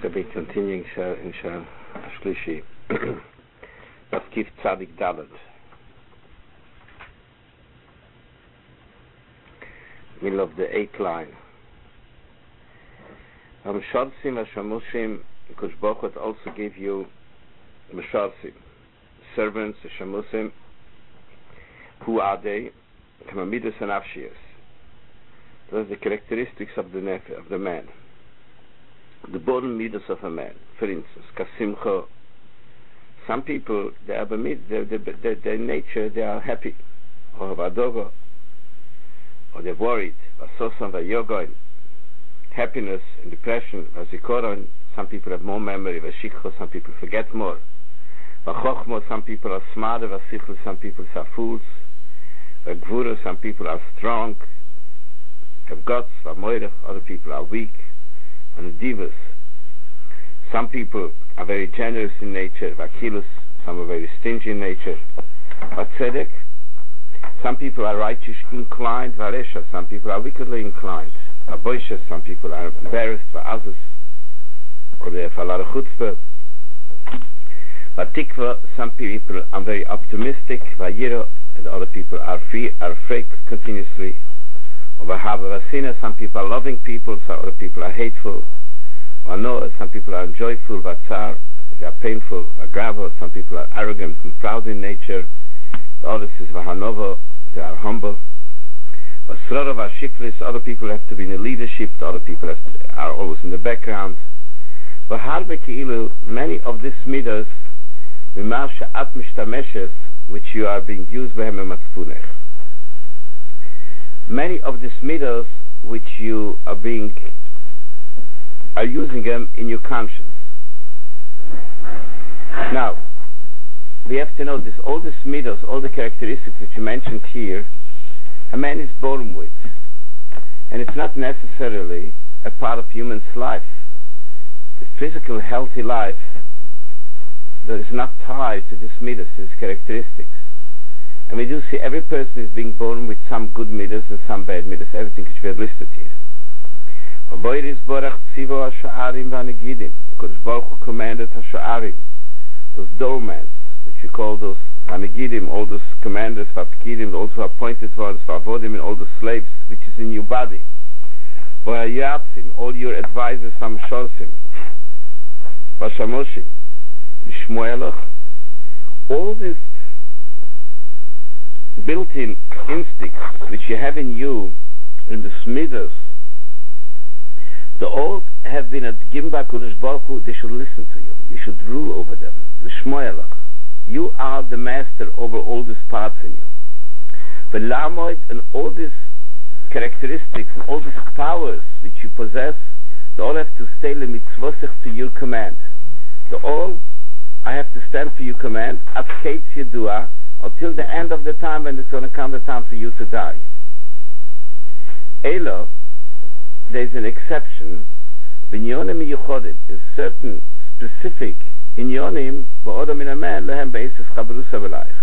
To be continuing in Shah Shlishi Baskif Tzadik Dalet. Middle of the 8th line. Sharsim Hashamushim, Kosh Baruch also gave you Mesharsim, servants, Hashamusim. Who are they? Kamamidas and Afshias. Those are the characteristics of the man. The bottom midas of a man. For instance, Kasimcha. Some people, their nature, they are happy, or Vadogo, or they're worried. Vasosan Vayogoin. Happiness and depression. Vazikoron. Some people have more memory. Vashikho. Some people forget more. Vachochmo. Some people are smarter. Vasichlo. Some people are fools. Vagvura. Some people are strong, have guts. Vamoirech. Other people are weak. And divas. Some people are very generous in nature. Vakilus. Some are very stingy in nature. Vatzedek. Some people are righteous inclined. Varesha. Some people are wickedly inclined. Vaboisha. Some people are embarrassed. Va'azus. Or they have a lot of chutzpah. Vatikva. Some people are very optimistic. Vayiro. And other people are afraid continuously. Vasina, some people are loving people, some other people are hateful. Vanoa, some people are joyful. Vatsar, they are painful. Vagravo, some people are arrogant and proud in nature. The others is Vahanova, they are humble. Vasrora, Vashiklis, other people have to be in the leadership, the other people are always in the background. Vaharbe Keilu, many of these midas, Mimarsha Atmishtameshes, which you are being used by Hemematzpunech. Many of these midas which you are using them in your conscience. Now, we have to know this: all these midas, all the characteristics that you mentioned here, a man is born with, and it's not necessarily a part of human's life. The physical, healthy life that is not tied to these midas, to these characteristics. And we do see every person is being born with some good midas and some bad midas, everything which we have listed here. The Kodesh Baruch Hu commanded Hasha'arim, those doormats, which we call those Hanegidim, all those commanders, Vapkidim, also appointed ones, Vavodim, and all the slaves, which is in your body. All your advisors from Shorsim, Vashamoshim, Lishmoelach, all these built-in instincts which you have in you, in the smidas, the all have been given by Kodesh Baruch Hu. They should listen to you. You should rule over them. L'shmoelach. You are the master over all these parts in you. V'lamoid, and all these characteristics and all these powers which you possess, they all have to stay lemitzvosech to your command. They all, I have to stand for your command. At Ketz Yedua, until the end of the time, when it's going to come the time for you to die. Elo, there's an exception. Binyonim miyuchodim is certain specific inyonim ba'odam in a man lehem beisis chabrusa v'laich.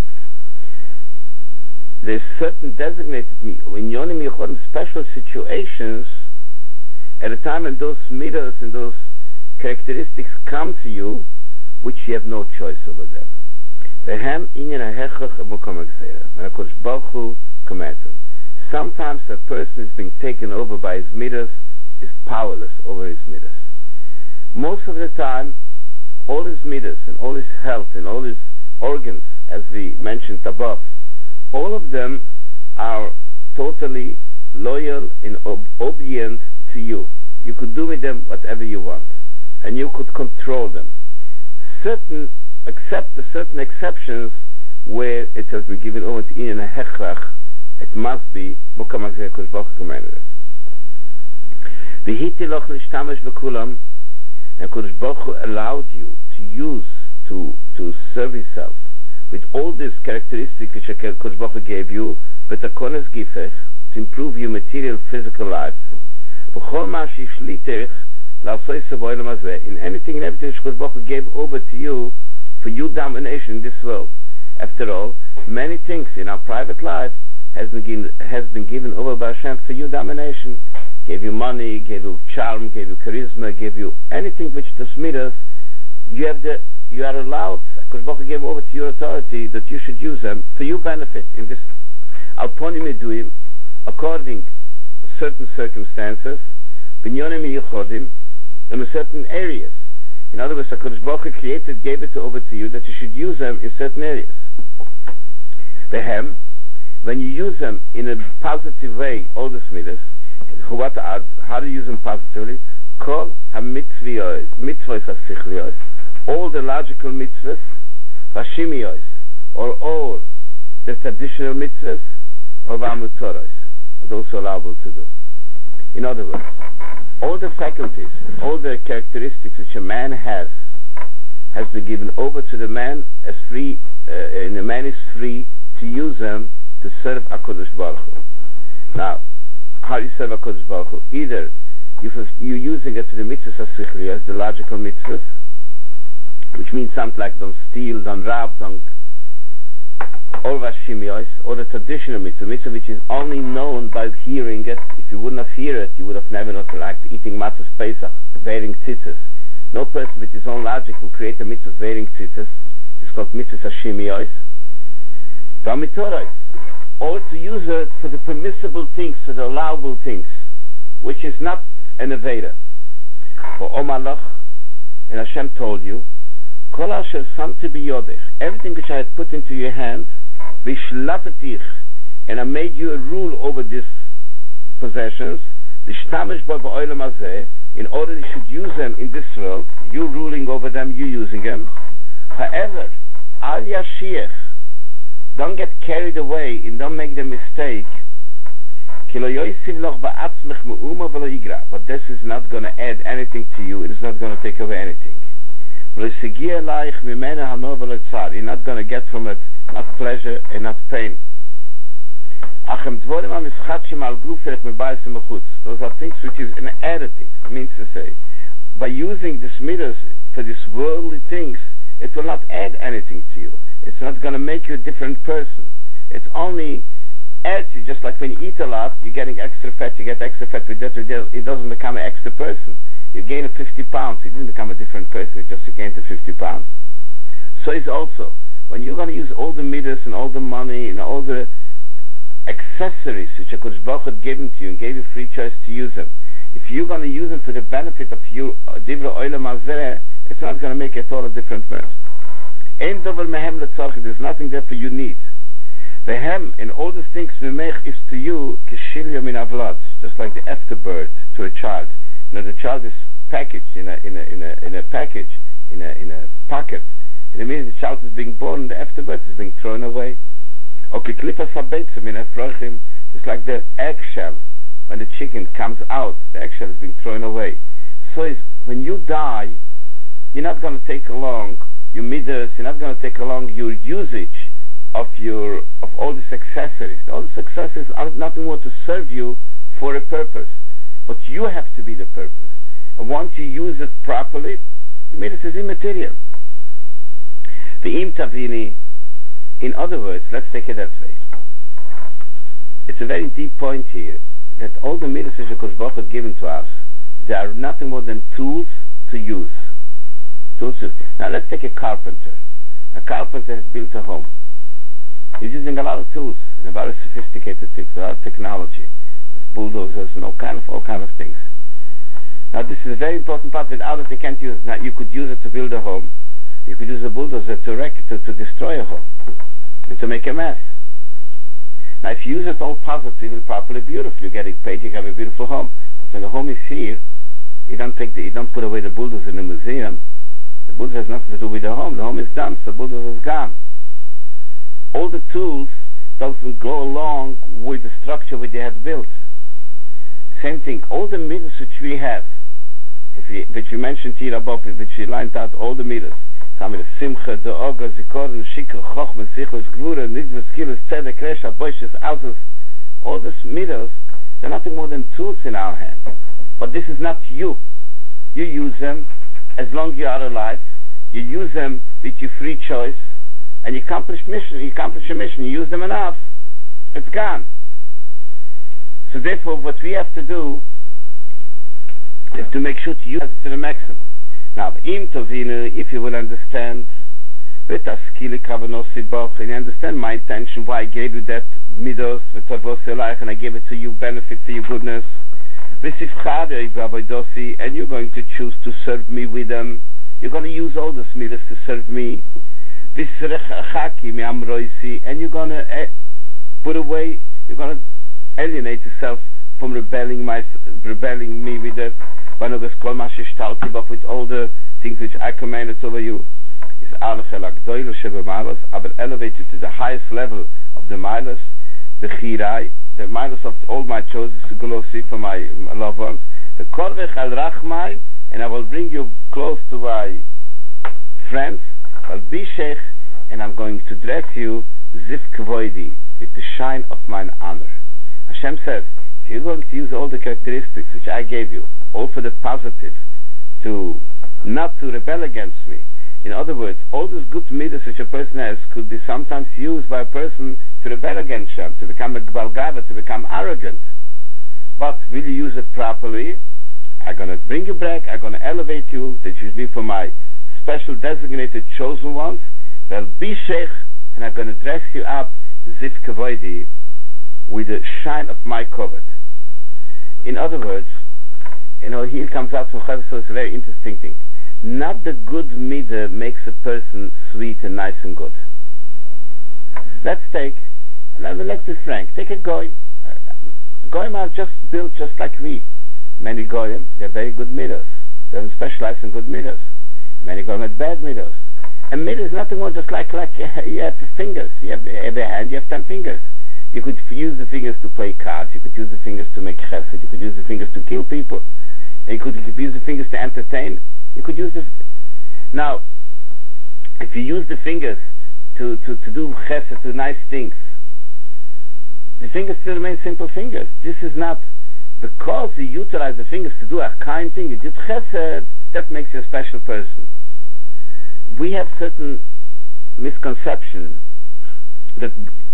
There's certain designated inyonim miyuchodim special situations at a time when those midas and those characteristics come to you, which you have no choice over them. When HaKadosh Baruch Hu commands him. Sometimes a person is being taken over by his midas, is powerless over his midas. Most of the time, all his midas and all his health and all his organs, as we mentioned above, all of them are totally loyal and obedient to you. You could do with them whatever you want, and you could control them. Except the certain exceptions where it has been given over to in a hechrach, it must be Mokamak Kodesh Baruch Hu commanded it. V'hiti loch l'shtamash v'kulam, and Kodesh Baruch Hu allowed you to use, to serve yourself with all these characteristics which Kodesh Baruch Hu gave you, v'takonas gifech, to improve your material physical life. V'chol ma shiflitech la'asoi savoy l'mazeh, in anything and everything which Kodesh Baruch Hu gave over to you for your domination in this world. After all, many things in our private life has been given over by Hashem for your domination. gave you money, gave you charm, gave you charisma, gave you anything which the midas, you are allowed, because Baruch gave over to your authority that you should use them for your benefit in this alponim eduim, according to certain circumstances, binyonim yichodim, in certain areas. In other words, HaKadosh Baruch Hu gave it over to you that you should use them in certain areas. Behem, when you use them in a positive way, all the midas, how to use them positively? Kol ha-mitzvahs, mitzvahs ha-sichliyos, all the logical mitzvahs, ha-shimiyos, or all the traditional mitzvahs, or va-mutoros, are those allowable to do. In other words, all the faculties, all the characteristics which a man has been given over to the man as free, and the man is free to use them to serve HaKadosh Baruch Hu. Now, how do you serve HaKadosh Baruch Hu? Either you're using it for the mitzvahs as the logical mitzvahs, which means something like don't steal, don't rob, don't or vashimiyos, or the traditional mitzvah which is only known by hearing it. If you wouldn't have heard it, you would have never known, like eating matzahs Pesach, wearing tzitzis. No person with his own logic will create a mitzvah wearing tzitzis. It's called mitzvahs hashimiyos. V'amitoros, or to use it for the permissible things, for the allowable things, which is not an aveda. For Omalach, and Hashem told you, Kol asher samti biyodich, everything which I had put into your hand, v'ishlatatich, and I made you a rule over these possessions, l'shtamish ba ba'olam hazeh, in order you should use them in this world, you ruling over them, you using them. However, al yashiach, don't get carried away and don't make the mistake. But this is not going to add anything to you. It is not going to take away anything. You're not going to get from it not pleasure and not pain. Those are things which is an additive. It means to say, by using this midas for these worldly things, it will not add anything to you. It's not going to make you a different person. It's only adds you, just like when you eat a lot, you're getting extra fat, you get extra fat with that, it doesn't become an extra person. You gain 50 pounds, you didn't become a different person, you gained the 50 pounds. So it's also, when you're going to use all the midas and all the money and all the accessories which HaKadosh Baruch had given to you and gave you free choice to use them, if you're going to use them for the benefit of you, Divra Olam Hazeh, it's not going to make it all a different person. There's nothing there for your needs. The hem and all the things memech is to you keshilya min avlad, just like the afterbirth to a child. You know, the child is packaged in a package, in a pocket. And it means the child is being born and the afterbirth is being thrown away. Or keklipas habetzim in afrochim, it's like the eggshell. When the chicken comes out, the eggshell is being thrown away. So when you die, you're not going to take along your midas, you're not going to take along your usage of all these accessories. All these accessories are nothing more to serve you for a purpose, but you have to be the purpose. And once you use it properly, the midas is immaterial. V'im tavini, in other words, let's take it that way. It's a very deep point here that all the midas that HaKadosh Baruch had given to us, they are nothing more than tools to use. Now let's take a carpenter. A carpenter has built a home. He's using a lot of tools and a very sophisticated things, a lot of technology. There's bulldozers and all kind of things. Now this is a very important part. Without it, you can't use it. Now you could use it to build a home. You could use a bulldozer to destroy a home and to make a mess. Now if you use it all positively, properly, beautifully, you're getting paid, you have a beautiful home. But when the home is here, you don't put away the bulldozer in the museum. The bulldozer has nothing to do with the home. The home is done, so the bulldozer is gone. All the tools doesn't go along with the structure which they had built. Same thing, all the midas which we have, which we mentioned here above, which we lined out, all the midas. Some of the simcha, the oga, zikoron, shikr, chochma, sichos, gvura, nizvah, skilus, tzedek, resha, boishes, azus, all these midas, they're nothing more than tools in our hands. But this is not you. You use them as long as you are alive. You use them with your free choice, and you accomplish a mission. You use them enough, it's gone. So therefore, what we have to do You have to make sure to use it to the maximum. Now, if you will understand, and you understand my intention, why I gave you that midos, and I gave it to you, benefit for your goodness, and you're going to choose to serve me with them. You're going to use all those midos to serve me. And you're going to put away, you're going to alienate yourself from rebelling me with that, with all the things which I commanded over you. Is I will elevate you to the highest level of the milas, the milas of all my choices, for my loved ones, and I will bring you close to my friends, and I'm going to dress you ziv kvoidi, with the shine of mine honor. Hashem says, if you're going to use all the characteristics which I gave you, all for the positive, not to rebel against me. In other words, all those good midas which a person has could be sometimes used by a person to rebel against Hashem, to become a gbalgava, to become arrogant. But will you use it properly? I'm going to bring you back, I'm going to elevate you, that you should be for my special designated chosen ones. Well, be sheikh, and I'm going to dress you up, ziv kavoidi, with the shine of my covet. In other words, here comes out from Chavis, so it's a very interesting thing. Not the good midah makes a person sweet and nice and good. Let's be frank. Take a goy. Goyim are just built just like we. Many goyim, they're very good midas. They specialize in good midas. Many goyim have bad midas. And midah is nothing more just like you have fingers. You have every hand, you have 10 fingers. You could use the fingers to play cards. You could use the fingers to make chesed. You could use the fingers to kill people. You could use the fingers to entertain. You could use now, if you use the fingers to do chesed, to nice things, the fingers still remain simple fingers. This is not because you utilize the fingers to do a kind thing. You did chesed. That makes you a special person. We have certain misconception that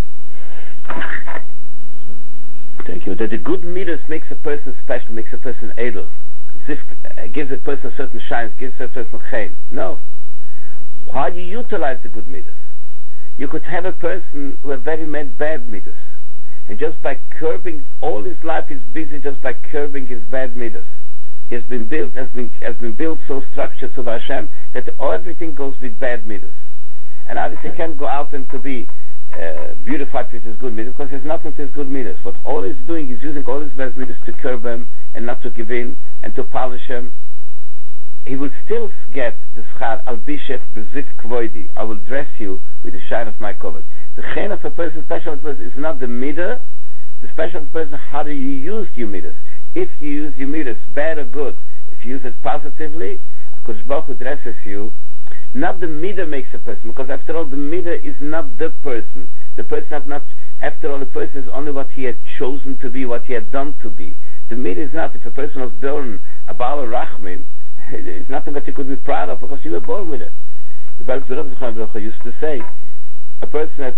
that the good midas makes a person special, makes a person edel. Gives a person a certain shine, gives a person chen. No. How do you utilize the good midas? You could have a person who has very bad midas, and just by curbing all his life, he's busy just by curbing his bad midas. He has been built so structured to Hashem that everything goes with bad midas, and obviously can't go out and to be beautified with his good midas because there's nothing to his good midas. What all he's doing is using all his bad midas to curb him and not to give in and to polish him. He will still get the schar al bishech beziv kvoidi. I will dress you with the shine of my covet. The chen of a person, special of a person, is not the midah. The special of a person, how do you use your midas? If you use your midas bad or good, if you use it positively, HaKadosh Baruch Hu dresses you. Not the midah makes a person, because after all, the midah is not the person. The person have not. After all, the person is only what he had chosen to be, what he had done to be. The midah is not. If a person was born a Baal Rachmim, it's nothing that you could be proud of because you were born with it. The Baal Zerah used to say, a person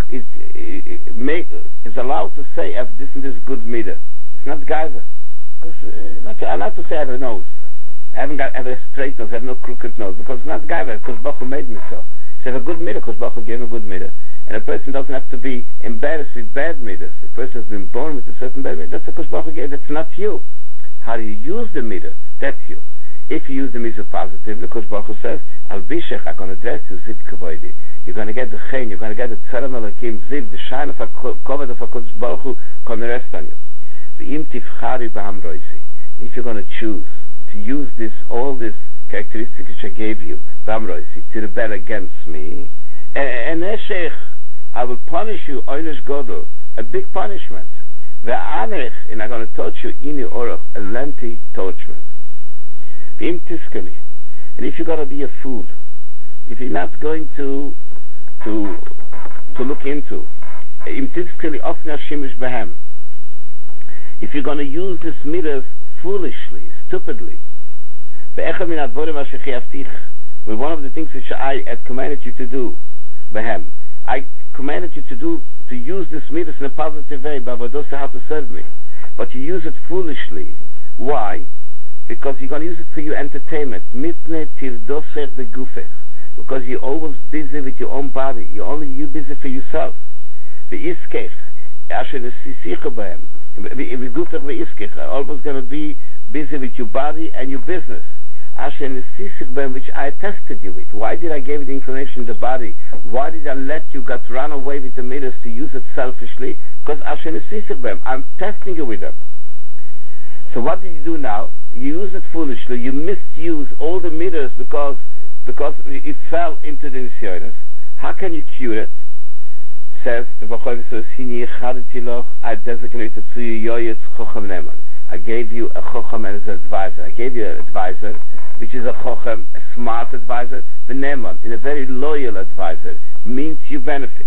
is allowed to say, this and this good midah. It's not gaiva. I'm allowed to say I have a nose. I haven't got a straight nose, I have no crooked nose, because it's not gaiva, because Baruch Hu made me so. So I have a good midah, because Baruch Hu gave me a good midah. And a person doesn't have to be embarrassed with bad midas. If a person has been born with a certain bad midah, that's because Baruch Hu gave. That's not you. How do you use the midah? That's you. If you use the midah positively, because Baruch Hu says, Al bishech, I'm going to dress you ziv kavoidi. You're going to get the chen, you're going to get the tzaram alakim ziv, the shine of a covet of HaKadosh Baruch Hu, going to rest on you. V'im tifchari b'ham roisi. If you're going to choose to use all these characteristics which I gave you, b'ham roisi, to rebel against me, and sheikh, I will punish you, oinish godel, a big punishment. Ve'anech, and I'm going to torture you, ini oroch, a lengthy torturement. V'im tiskali. And if you're going to be a fool, if you're not going to look into, im tiskali ofna shimish behem, if you're going to use this midas foolishly, stupidly, with one of the things which I had commanded you to do, behem, I commanded you to use this midas in a positive way, how to serve me, but you use it foolishly. Why? because you're going to use it for your entertainment. Mitne tirdoser begufech. Because you're always busy with your own body. You're busy for yourself. V'iskech, asher nesisicha b'hem. V'gufech v'iskech. Always going to be busy with your body and your business. Asher nesisich b'hem, which I tested you with. Why did I give you the information in the body? Why did I let you get run away with the meters to use it selfishly? Because asher nesisich b'hem, I'm testing you with them. So what did you do now? You use it foolishly. You misuse all the meters because it fell into the nisyonos. How can you cure it? Says the Bachar says, I designated to you Yoyetz Chocham Neman. I gave you a Chocham as an advisor. I gave you an advisor, which is a Chocham, a smart advisor, the Neman, and a very loyal advisor, means you benefit.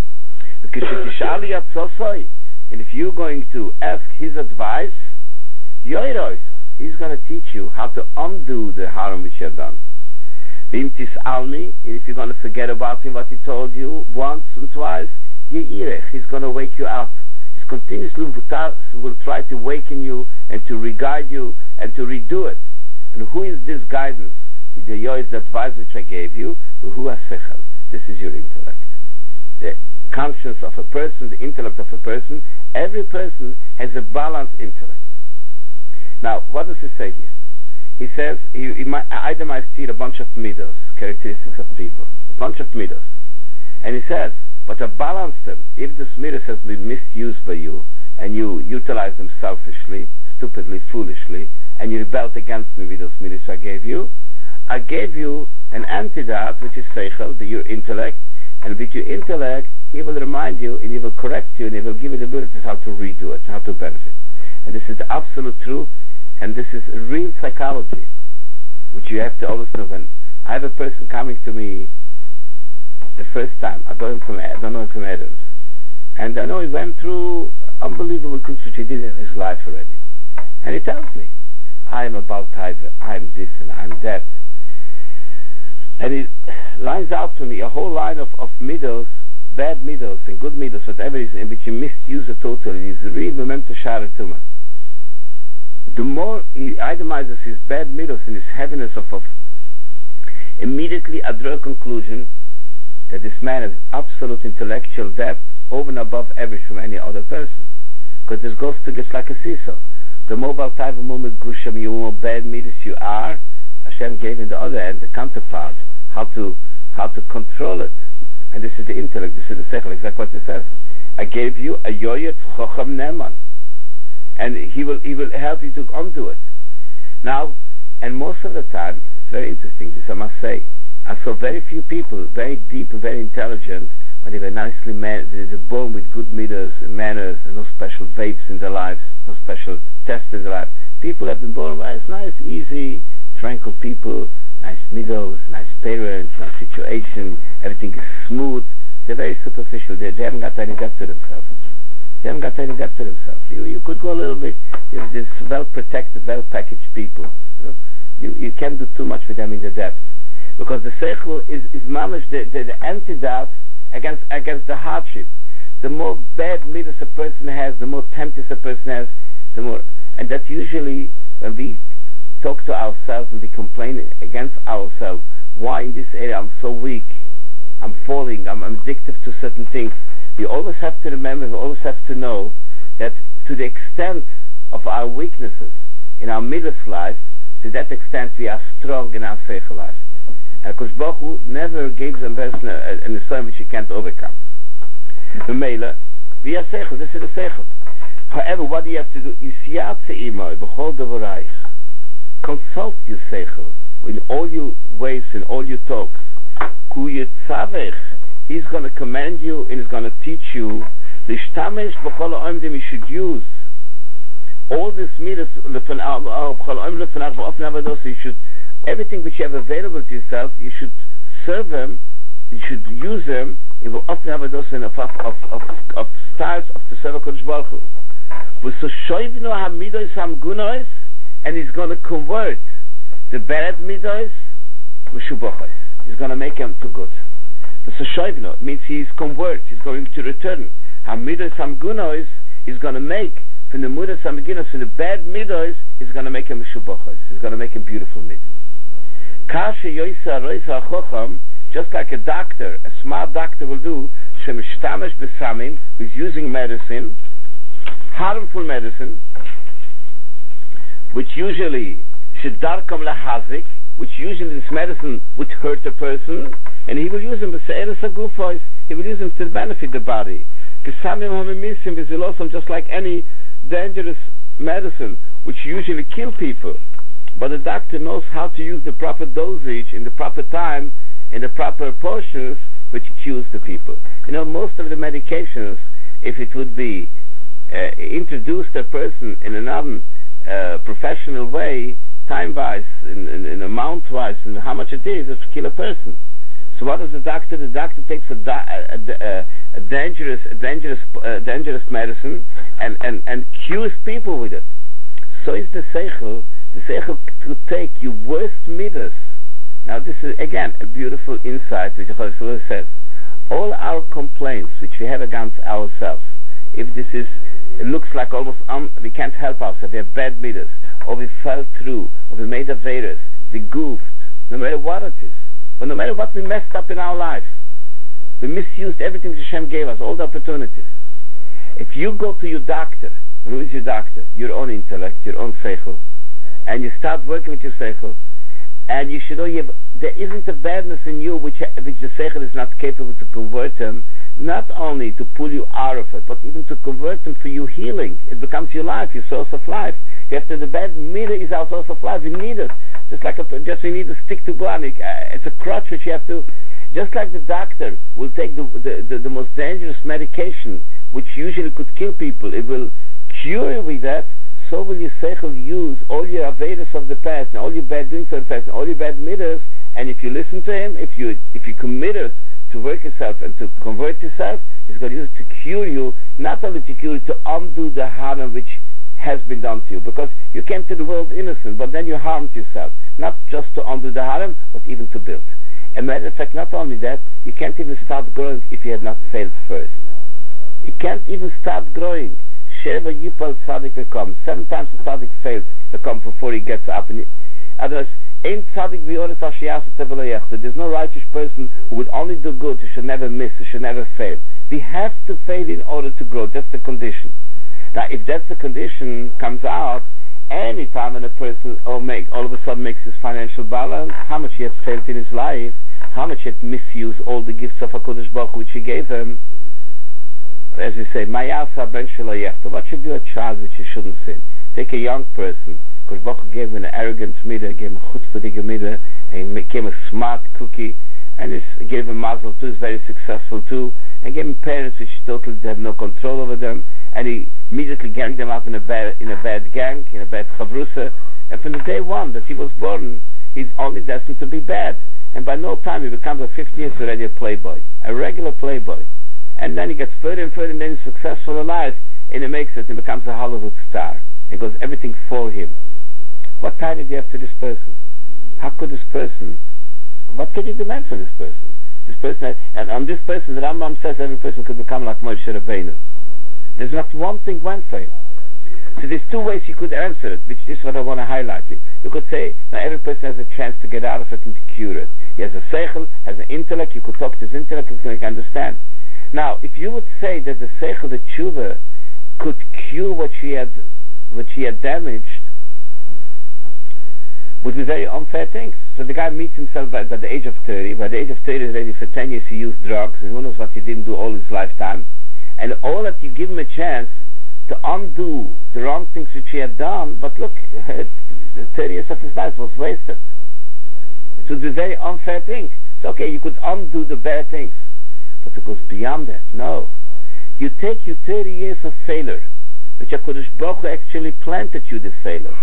And if you're going to ask his advice, he's going to teach you how to undo the harm which you have done. And if you're going to forget about him, what he told you once and twice, he's going to wake you up. He's continuously will try to waken you and to re-guide you and to redo it. And who is this guidance? The advice which I gave you. This is your intellect. The conscience of a person, the intellect of a person. Every person has a balanced intellect. Now, what does he say here? He says, he itemized here a bunch of midos, characteristics of people, a bunch of midos. And he says, but to balance them, if this midos has been misused by you, and you utilize them selfishly, stupidly, foolishly, and you rebelled against me with those midos I gave you an antidote, which is seichel, your intellect, and with your intellect, he will remind you, and he will correct you, and he will give you the ability how to redo it, how to benefit. And this is the absolute truth. And this is real psychology, which you have to always know. When I have a person coming to me the first time, I don't know him from Adams, and I know he went through unbelievable things which he did in his life already. And he tells me, I am about Taiva, I am this and I am that. And he lines out for me a whole line of midos, bad midos and good midos, whatever it is, in which you misuse it totally. It's a real memento shara tumah. The more he itemizes his bad midos and his heaviness of immediately I draw a conclusion that this man has absolute intellectual depth over and above average from any other person. Because this goes to just like a seesaw. The mobile type of moment gusham, you more bad midos you are, Hashem gave in the other end the counterpart, how to control it. And this is the intellect, this is the seichel, exactly what it says. I gave you a Yoyetz Chocham Neman. And he will help you to undo it. Now, and most of the time, it's very interesting, this I must say, I saw very few people, very deep and very intelligent, when they were nicely born with good midos and manners, and no special vapes in their lives, no special tests in their life. People have been born by nice, easy, tranquil people, nice midos, nice parents, nice situation, everything is smooth. They're very superficial, they haven't got any depth to themselves. They haven't got any depth to themselves. You could go a little bit. There's well-protected, well-packaged people. You can't do too much with them in the depth, because the seichel is mamish the antidote against the hardship. The more bad midas a person has, the more tempters a person has, the more. And that usually when we talk to ourselves and we complain against ourselves, why in this area I'm so weak, I'm falling, I'm addicted to certain things. We always have to remember, we always have to know that to the extent of our weaknesses in our midas life, to that extent we are strong in our seichel life. And Kosh Baruch Hu never gives a person an assignment which he can't overcome. The Mela, we are seichel, this is the seichel. However, what do you have to do? Consult your seichel in all your ways, in all your talks. He's going to command you and he's going to teach you you should use all this midas, you should, everything which you have available to yourself, you should serve them, you should use them of styles of the Seva Kodesh Baruch Hu. And he's going to convert the bad midas l'shubochos. He's going to make them to good. Means he's convert, he's going to return. Hamidas Hamgunois is going to make from the Mudas Amaginos, from the bad midos, is going to make him Meshubochos. He's going to make him beautiful midos. Kasha Yoisa Roisa Chocham, just like a doctor, a smart doctor will do, Shemishtamesh Besamim, who's using medicine, harmful medicine, which usually Shedarkam Lahazik, which usually this medicine would hurt a person, and he will use them, he will use them to benefit the body. Just like any dangerous medicine, which usually kill people. But the doctor knows how to use the proper dosage in the proper time, in the proper portions, which cures the people. You know, most of the medications, if it would be introduced to a person in another professional way, time-wise, in amount-wise, and how much it is to kill a person. So what does the doctor? The doctor takes a dangerous medicine and cures people with it. So is the seichel. The seichel to take your worst midas. Now this is again a beautiful insight which Chassidus says. All our complaints which we have against ourselves, if this is, it looks like almost we can't help ourselves, we have bad midas, or we fell through, or we made averas, we goofed, no matter what it is, but no matter what we messed up in our life, we misused everything Hashem gave us, all the opportunities. If you go to your doctor, who is your doctor? Your own intellect, your own seichel, and you start working with your seichel, and you should know there isn't a badness in you which the seichel is not capable to convert them, not only to pull you out of it, but even to convert them for your healing. It becomes your life, your source of life. You have to, the bad midah is our source of life. We need it. Just we need to stick to God. It's a crutch which you have to, just like the doctor will take the most dangerous medication, which usually could kill people, it will cure you with that. So will your seichel use all your avedas of the past, and all your bad doings of the past, and all your bad midas, and if you listen to him, if you committed to work yourself and to convert yourself, he's going to use it to cure you, not only to cure you, to undo the harm which has been done to you, because you came to the world innocent, but then you harmed yourself, not just to undo the harm, but even to build. As a matter of fact, not only that, you can't even start growing if you had not failed first. You can't even start growing. Sheva Yipal Tzaddik will come. 7 times the Tzaddik fails to come before he gets up. Otherwise, ain't Tzaddik v'yoris Ashiyasa Tevelo Yechta. There's no righteous person who would only do good, who should never miss, who should never fail. We have to fail in order to grow. That's the condition. Now, if that's the condition comes out, any time when a person all of a sudden makes his financial balance, how much he has failed in his life, how much he had misused all the gifts of HaKadosh Baruch Hu which he gave him. As we say, what should do a child which you shouldn't sin? Take a young person, because Baruch gave him an arrogant midah, gave him a chutzpahdige midah, and he became a smart cookie, and he gave him mazel too, he's very successful too, and gave him parents which totally have no control over them, and he immediately ganged them up in a bad gang, in a bad chavrusa, and from the day one that he was born, he's only destined to be bad, and by no time he becomes at 15 years already a playboy, a regular playboy. And then he gets further and further, and then he's successful in life, and he makes it and becomes a Hollywood star. It goes everything for him. What tie did you have to this person? How could this person? What could you demand from this person? This person, and on this person, the Rambam says every person could become like Moshe Rabbeinu. There's not one thing went for him. So there's 2 ways you could answer it, which is what I want to highlight. You could say, now every person has a chance to get out of it and to cure it. He has a seichel, has an intellect. You could talk to his intellect and you can understand. Now, if you would say that the seichel, the tshuva, could cure what she had damaged, would be very unfair things. So the guy meets himself by the age of 30. By the age of 30, already for 10 years he used drugs, and who knows what he didn't do all his lifetime. And all that you give him a chance to undo the wrong things which he had done, but look, the 30 years of his life was wasted. It would be a very unfair thing. So okay, you could undo the bad things, but it goes beyond that. No. You take your 30 years of failure, which HaKadosh Baruch Hu actually planted you this failure.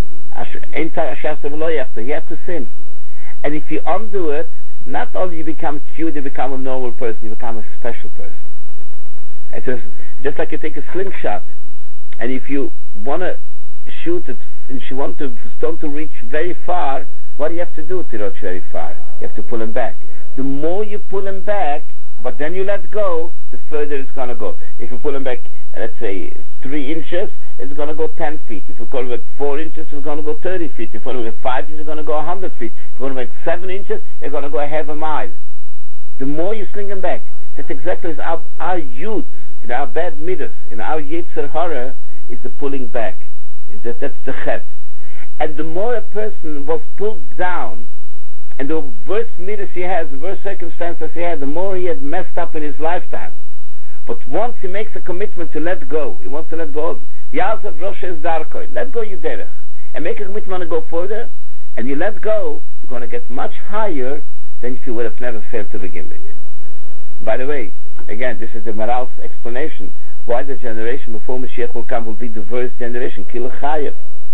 You have to sin. And if you undo it, not only you become cured, you become a normal person, you become a special person. It's just like you take a slingshot, and if you want to shoot it, and you want the stone to reach very far, what do you have to do to reach very far? You have to pull him back. The more you pull him back, but then you let go, the further it's going to go. If you pull him back let's say 3 inches, it's going to go 10 feet. If you call it 4 inches, it's going to go 30 feet. If you call it 5 inches, it's going to go 100 feet. If you call it 7 inches, it's going to go a half a mile. The more you sling them back, that's exactly as our youth, in our bad midas, in our Yetzer Hara, is the pulling back. That's the chet. And the more a person was pulled down, and the worse midas he has, the worse circumstances he had, the more he had messed up in his lifetime. But once he makes a commitment to let go, he wants to let go, Yazav Rosh es Darkoi, let go your derech, and make a commitment to go further, and you let go, you're going to get much higher than if you would have never failed to begin with. By the way, again, this is the Maral's explanation why the generation before Mashiach will come will be the worst generation, Kilo Chayev,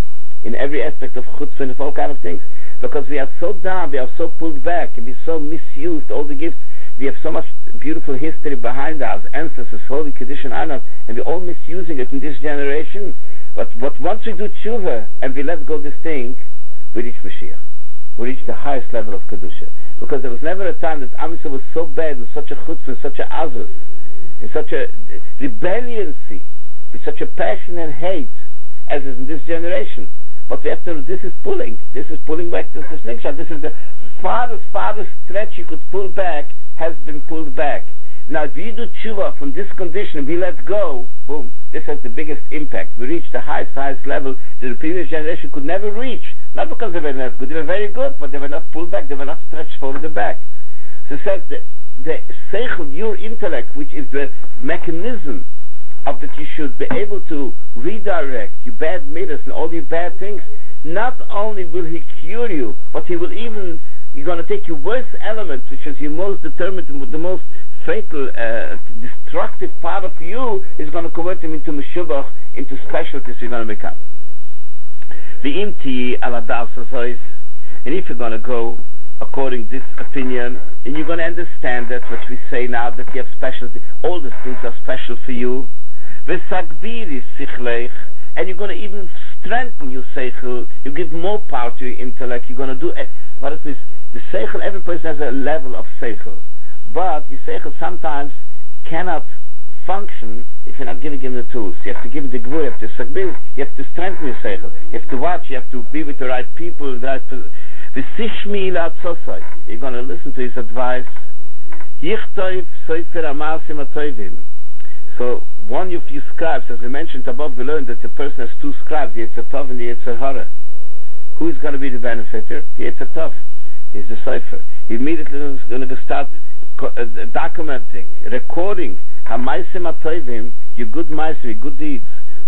in every aspect of chutzpah and of all kind of things. Because we are so down, we are so pulled back, and we so misused all the gifts. We have so much beautiful history behind us, ancestors, holy Kedushin Anat, and we're all misusing it in this generation. But once we do tshuva and we let go this thing, we reach Mashiach. We reach the highest level of Kedusha. Because there was never a time that Am Yisrael was so bad, with such a chutzpah, such a azus, in such a rebellioncy, with such a passion and hate, as is in this generation. But we have to know, this is pulling back to the slingshot. This is the farthest stretch you could pull back, has been pulled back. Now if you do tshuva from this condition, we let go, boom, this has the biggest impact. We reach the highest level that the previous generation could never reach. Not because they were not good, they were very good, but they were not pulled back, they were not stretched forward and back. So it says the seichel, your intellect, which is the mechanism of that you should be able to redirect your bad midas and all your bad things, not only will he cure you, but he will even, you're going to take your worst elements, which is your most determined, the most fatal, destructive part of you, is going to convert him into meshubach, into specialties you're going to become. The imti aladas azois, and if you're going to go according to this opinion, and you're going to understand that what we say now, that you have specialty, all these things are special for you, and you're going to even strengthen your seichel, you give more power to your intellect, you're going to do what it means. The seichel, every person has a level of seichel, but your seichel sometimes cannot function if you're not giving him the tools. You have to give him the gvur, you have to sagbir, you have to strengthen your seichel, you have to watch, you have to be with the right people, the right you're going to listen to his advice. So one of you scribes, as we mentioned above, we learned that the person has 2 scribes, the Yetzer Tov and the Yetzer Hara. Who is going to be the benefactor? The Yetzer Tov. He's the Sefer. He immediately is going to start documenting, recording your good ma'asim, your good deeds.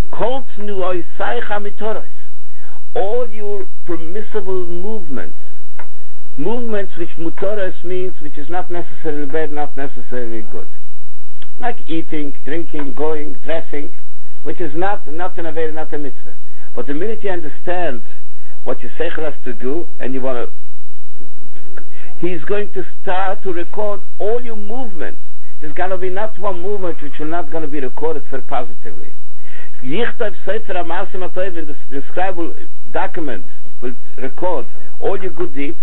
All your permissible movements which mutaras means, which is not necessarily bad, not necessarily good. Like eating, drinking, going, dressing, which is not an avera, not a mitzvah. But the minute you understand what your seichel has to do, and you want to, he's going to start to record all your movements. There's going to be not one movement which will not going to be recorded for positively. The scribe will document, will record all your good deeds,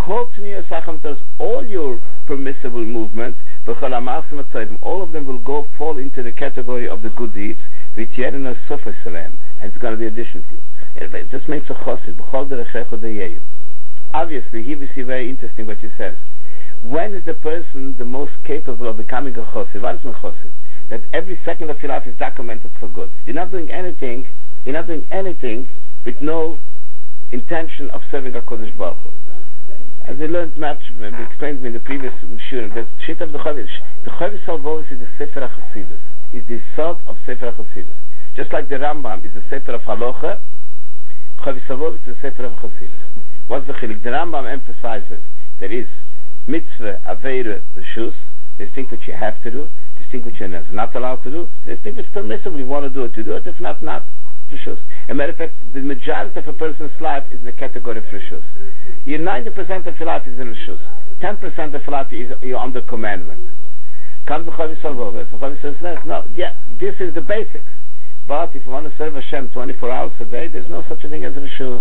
all your permissible movements, all of them will fall into the category of the good deeds, and it's going to be addition to you. This makes a chosid. Obviously, here we see very interesting what he says. When is the person the most capable of becoming a chosid? What is a chosid? That every second of your life is documented for good. You're not doing anything with no intention of serving HaKadosh Baruch Hu. As we learned much, we explained in the previous shiur, that shit of the Chavis Salvovis is the Sefer HaChasidus, is the sod of Sefer HaChasidus. Just like the Rambam is the Sefer of Halacha, Chavis Salvovis is the Sefer of HaChasidus. What's the chilik? The Rambam emphasizes there is mitzvah, aveira, reshus, there's things which you have to do, there's things which you're not allowed to do, there's things which permissible, you want to do it, if not, reshus. As a matter of fact, the majority of a person's life is in the category of reshus. 90% of your life is in reshus. 10% of your life is you're under commandment. Comes the Chavis Salvovis, the Chavis says, no, this is the basics. But if you want to serve Hashem 24 hours a day, there's no such a thing as reshus.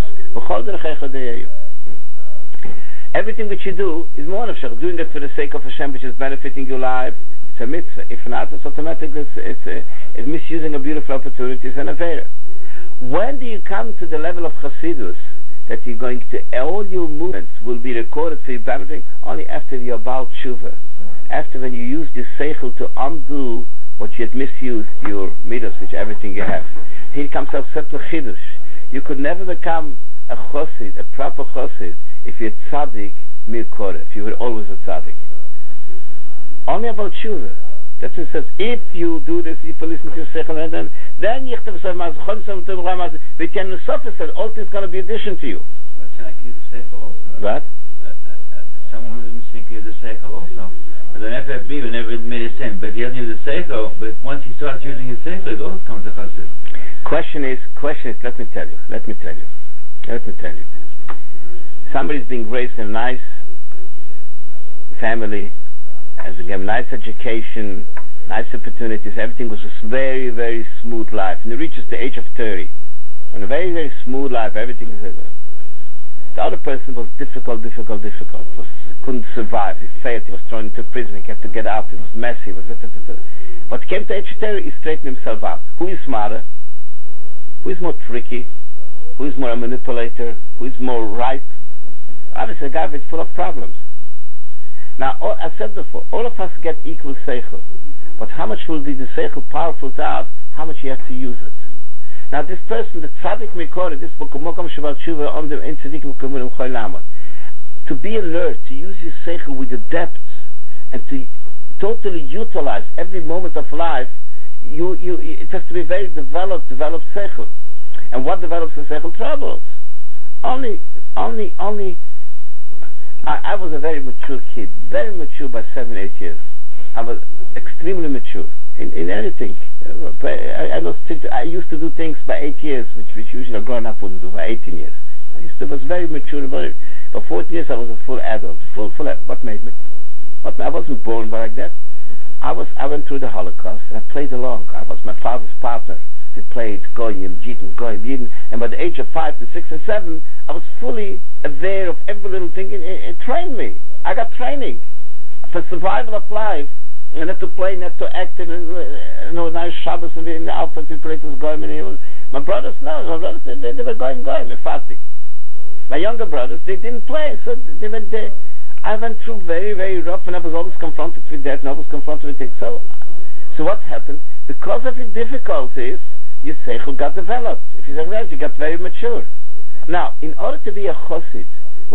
Everything which you do is more of doing it for the sake of Hashem, which is benefiting your life. It's a mitzvah. If not, it's automatically it's misusing a beautiful opportunity. It's an avera. When do you come to the level of Chassidus that you're going to, all your movements will be recorded for you benefit only after you're about tshuva, after when you use your seichel to undo what you had misused, your midos, which everything you have. Here comes a certain chidush. You could never become a chassid, a proper chassid, if you're tzaddik mir koreh, if you were always a tzaddik. Only about tshuva. That's what it says. If you do this, if you listen to your seichel, and then you have to say, but you the surface said, all things going to be addition to you. But can I keep the seichel also? What? Someone who didn't think of the seichel also. But the FFB never made a sin, but he doesn't use the seichel, but once he starts using his seichel, it also comes to chassid. Question is, let me tell you. Somebody's being raised in a nice family, has a nice education, nice opportunities, everything was a very, very smooth life. And he reaches the age of 30. And a very, very smooth life, everything is... The other person was difficult, couldn't survive, he failed, he was thrown into prison, he had to get out, it was messy, But he came to age of 30, he straightened himself out. Who is smarter? Who is more tricky? Who is more a manipulator? Who is more ripe? Obviously a guy that's full of problems. Now, I said before, all of us get equal seichel, but how much will be the seichel powerful to us? How much you have to use it? Now, this person, the tzaddik mikore, this book Mokom Shabbat Tshuva on the tzaddikim komunim choylamot, to be alert, to use your seichel with the depth, and to totally utilize every moment of life, it has to be very developed seichel. And what develops the seichel? Troubles. Only. I was a very mature kid, very mature by 7-8 years. I was extremely mature in anything. I used to do things by 8 years, which usually a grown-up wouldn't do by 18 years. I was very mature. By 14 years, I was a full adult. What made me? I wasn't born like that. I went through the Holocaust, and I played along. I was my father's partner. We played Goyim, Yidin, and by the age of 5 to 6 and 7, I was fully aware of every little thing. It trained me. I got training for survival of life. You not to play, not to act, and nice Shabbos and in the outfit we played was Goyim. My brothers, they were Goyim, emphatic. My younger brothers, they didn't play, so I went through very, very rough, and I was always confronted with that, and I was confronted with things. So what happened? Because of the difficulties, your seichel got developed. If you say that, you got very mature. Now, in order to be a chassid,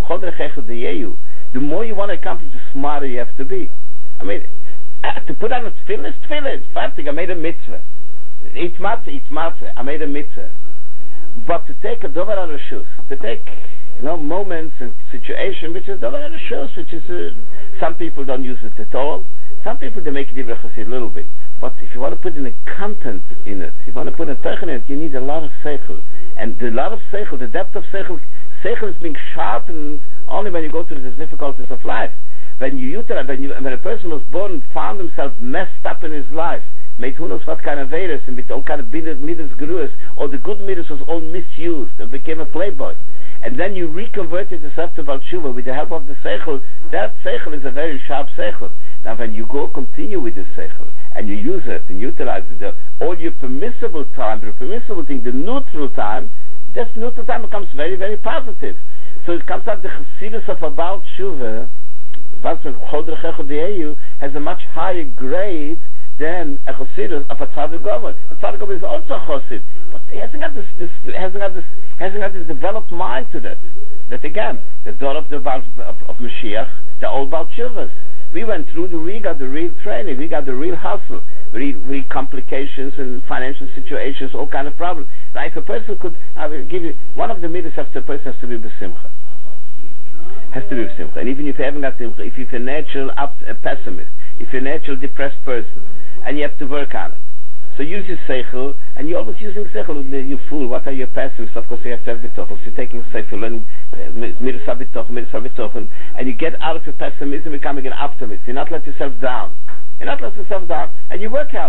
the more you want to accomplish, the smarter you have to be. I mean, to put on a tefillin is tefillin. I made a mitzvah. Eat matzah, I made a mitzvah. But to take a dover out of shoes, to take moments and situation which is dover out of shoes, which is some people don't use it at all. Some people they make it even a little bit. But if you want to put in a content in it, you want to put a teichen in it, you need a lot of seichel. And the lot of seichel, the depth of seichel is being sharpened only when you go through the difficulties of life. When you utilize, when a person was born and found himself messed up in his life, made who knows what kind of virus, and with all kind of midas gruas, or the good midas was all misused and became a playboy. And then you reconverted yourself to Baal Tshuva with the help of the seichel. That seichel is a very sharp seichel. Now when you continue with the seichel, and you use it and utilize it, all your permissible time, the permissible thing, the neutral time, this neutral time becomes very, very positive. So it comes out the chassidus of a Baal Tshuva, has a much higher grade than a chassidus of a tzaddik gomer. The tzaddik gomer is also a chassid, but he hasn't got this developed mind to that. That again, the door of Mashiach, the old Baal Tshuvas. We went through we got the real training, we got the real hustle, real complications and financial situations, all kind of problems. Now if a person could, I will give you, one of the midas of the person has to be b'simcha. Has to be b'simcha. And even if you haven't got simcha, if you're a natural pessimist, if you're a natural depressed person, and you have to work on it. So use your seichel, and you're always using seichel. You fool, what are your pessimists? Of course you have to have bitochel. So you're taking seichel, and midas habitochel, and you get out of your pessimism, becoming an optimist. You not let yourself down. And you work on it.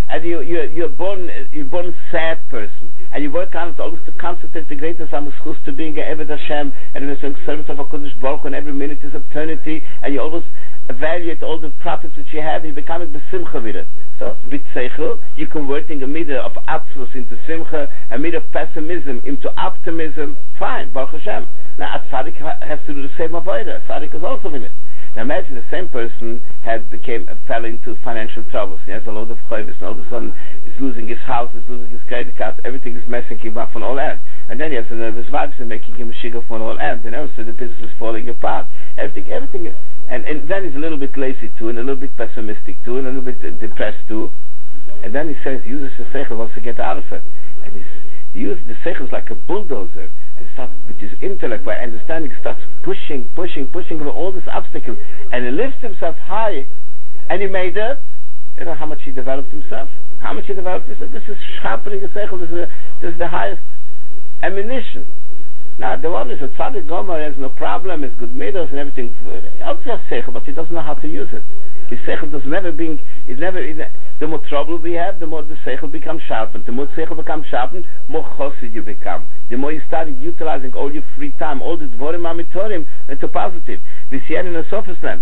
and you're born sad person, and you work on it always to concentrate the greatest Amaschus to being an Eved Hashem, and in a service of HaKadosh Baruch Hu, and every minute is eternity, and you always evaluate all the profits that you have, and you become it besimcha with it. So, with Seichel, you convert in a midah of Atzvus into Simcha, a midah of pessimism into optimism. Fine, Baruch Hashem. Now, a tzaddik has to do the same avodah. A tzaddik is also in it. Now, imagine the same person fell into financial troubles. He has a load of chayvus, and all of a sudden he's losing his house, he's losing his credit card, everything is messing him up on all ends. And then he has a nervous wife and making him a shigah from all ends, and so the business is falling apart. Everything. And then he's a little bit lazy too, and a little bit pessimistic too, and a little bit depressed too. And then he says, he uses the seichel, wants to get out of it. And he uses the seichel is like a bulldozer, and starts with his intellect, by understanding, starts pushing over all these obstacles, and he lifts himself high, and he made it. You know how much he developed himself? This is sharpening the seichel. This is the highest ammunition. Now, the one is a tzaddik gomer, has no problem, has good middles and everything. He also has seichel, but he doesn't know how to use it. His seichel the more trouble we have, the more the seichel becomes sharpened. The more seichel becomes sharpened, more chossid you become. The more you start utilizing all your free time, all the dvorim amitorim into positive. We see it in the Sofas land.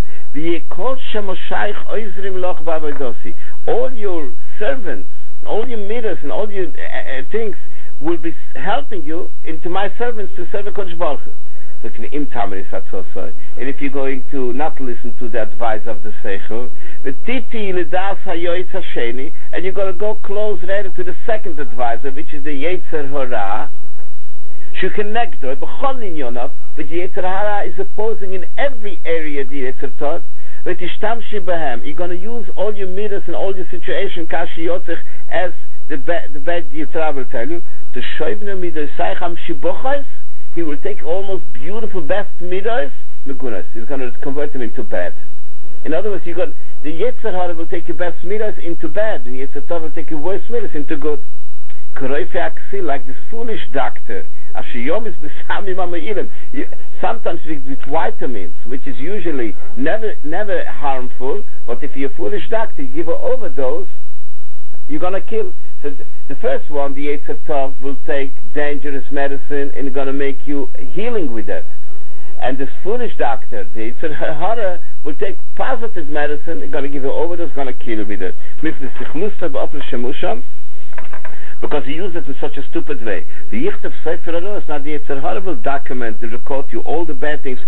All your servants, all your middles and all your things will be helping you into my servants to serve a Kodesh Baruch Hu. And if you're going to not listen to the advice of the Seichel, and you're going to go close rather to the second advisor, which is the Yetzer Hara, but the Yetzer Hara is opposing in every area the Yetzer Tov. You're going to use all your midas and all your situation as the bad Yetzer will tell you, to shoivne midosaycham shibochos. He will take almost beautiful best midos, megunas. He's going to convert them into bad. In other words, the Yetzer Hara will take your best midos into bad, and the Yetzer Tov will take your worst midos into good. Like this foolish doctor. Sometimes with vitamins, which is usually never harmful, but if you're a foolish doctor, you give an overdose, you're going to kill. So the first one, the Yetzer Tov, will take dangerous medicine and going to make you healing with it. And this foolish doctor, the Yetzer Hara, will take positive medicine and going to give you overdose, going to kill you with it. Because he used it in such a stupid way. The Yichtav Sefer Aros, now the Yetzer Hara will document and record you all the bad things.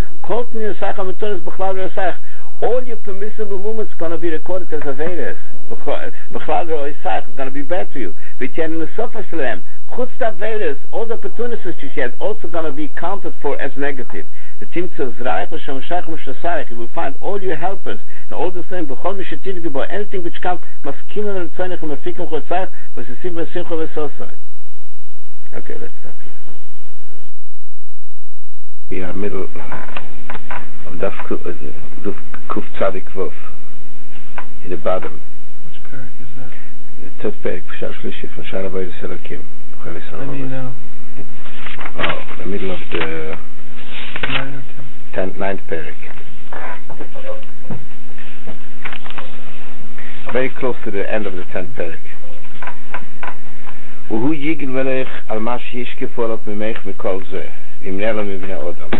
All your permissible movements are going to be recorded as Averes. It's going to be bad for you. All the opportunities you had also going to be counted for as negative. The you will find all your helpers and all the things, anything which comes, okay, let's stop here. We are middle of Daf Kuf Tzadik Vov, in the bottom. Which parak is that? The third parak, Pshar Shlishi, from Shara Avodas Elokim. Let me know. The middle of the 9 or 10? 9th parak. Very close to the end of the 10th parak. Uhu yigil velech al ma sheyishke forot mimech mikol zeh im nela mibnei odam.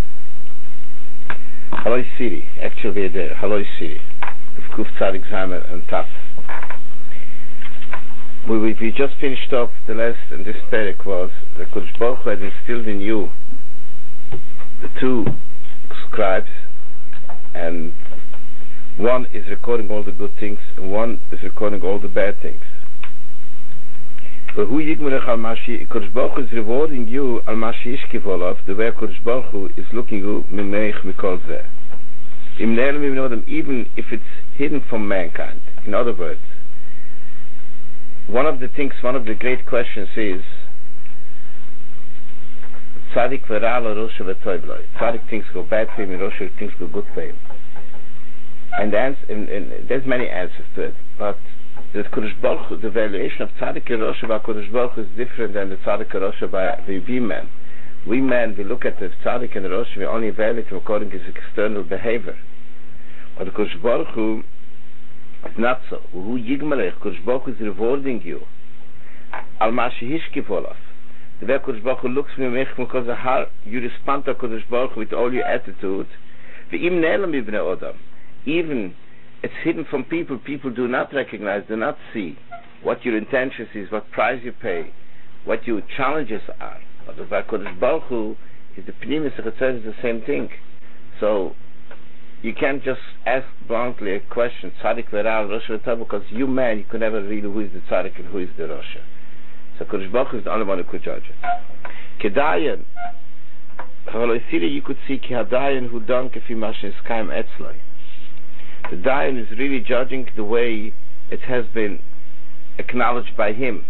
Haloi Siri, actually there. Haloi Siri, with Kuf Tzadik Zamer and Taf. We just finished off the last, and this parak was the Kodesh Baruch Hu had instilled in you the two scribes, and one is recording all the good things, and one is recording all the bad things. But Kodesh Baruch Hu is rewarding you al mashi ishkivolov, the way Kodesh Baruch Hu is looking you mimeich mikol zeh. Even if it's hidden from mankind. In other words, one of the great questions is Tzadik v'ra l'rosha v'toiv lo. Tzadik things go bad for him, and Rosha things go good for him. And there's many answers to it, but the Kodesh Baruch Hu, the valuation of Tzadik Rosha by Kodesh Baruch Hu is different than the Tzadik Rosha by the men. We men, we look at the Tzadik and the Rosha, we only evaluate him according to his external behavior. But the Kodesh Baruch Hu It's not so. Who Yigmalech, Kodesh Baruch is rewarding you. Al-Mashi Hishkivolov. The way Kodesh Baruch looks from you because of how you respond to Kodesh Baruch with all your attitude. Even it's hidden from people. People do not recognize, do not see what your intentions is, what price you pay, what your challenges are. But by Kodesh Baruch Hu, is the Pnimis of the is the same thing. So you can't just ask bluntly a question, Tzaddik Ve'Ral, Rosh Hashanah, because you man, you can never read who is the Tzaddik and who is the Rosh. So Kodesh Baruch Hu is the only one who could judge it. Kedayan, you could see Kehadayan who done Kefi Mashin Skaim Etzloi. The Dayan is really judging the way it has been acknowledged by him.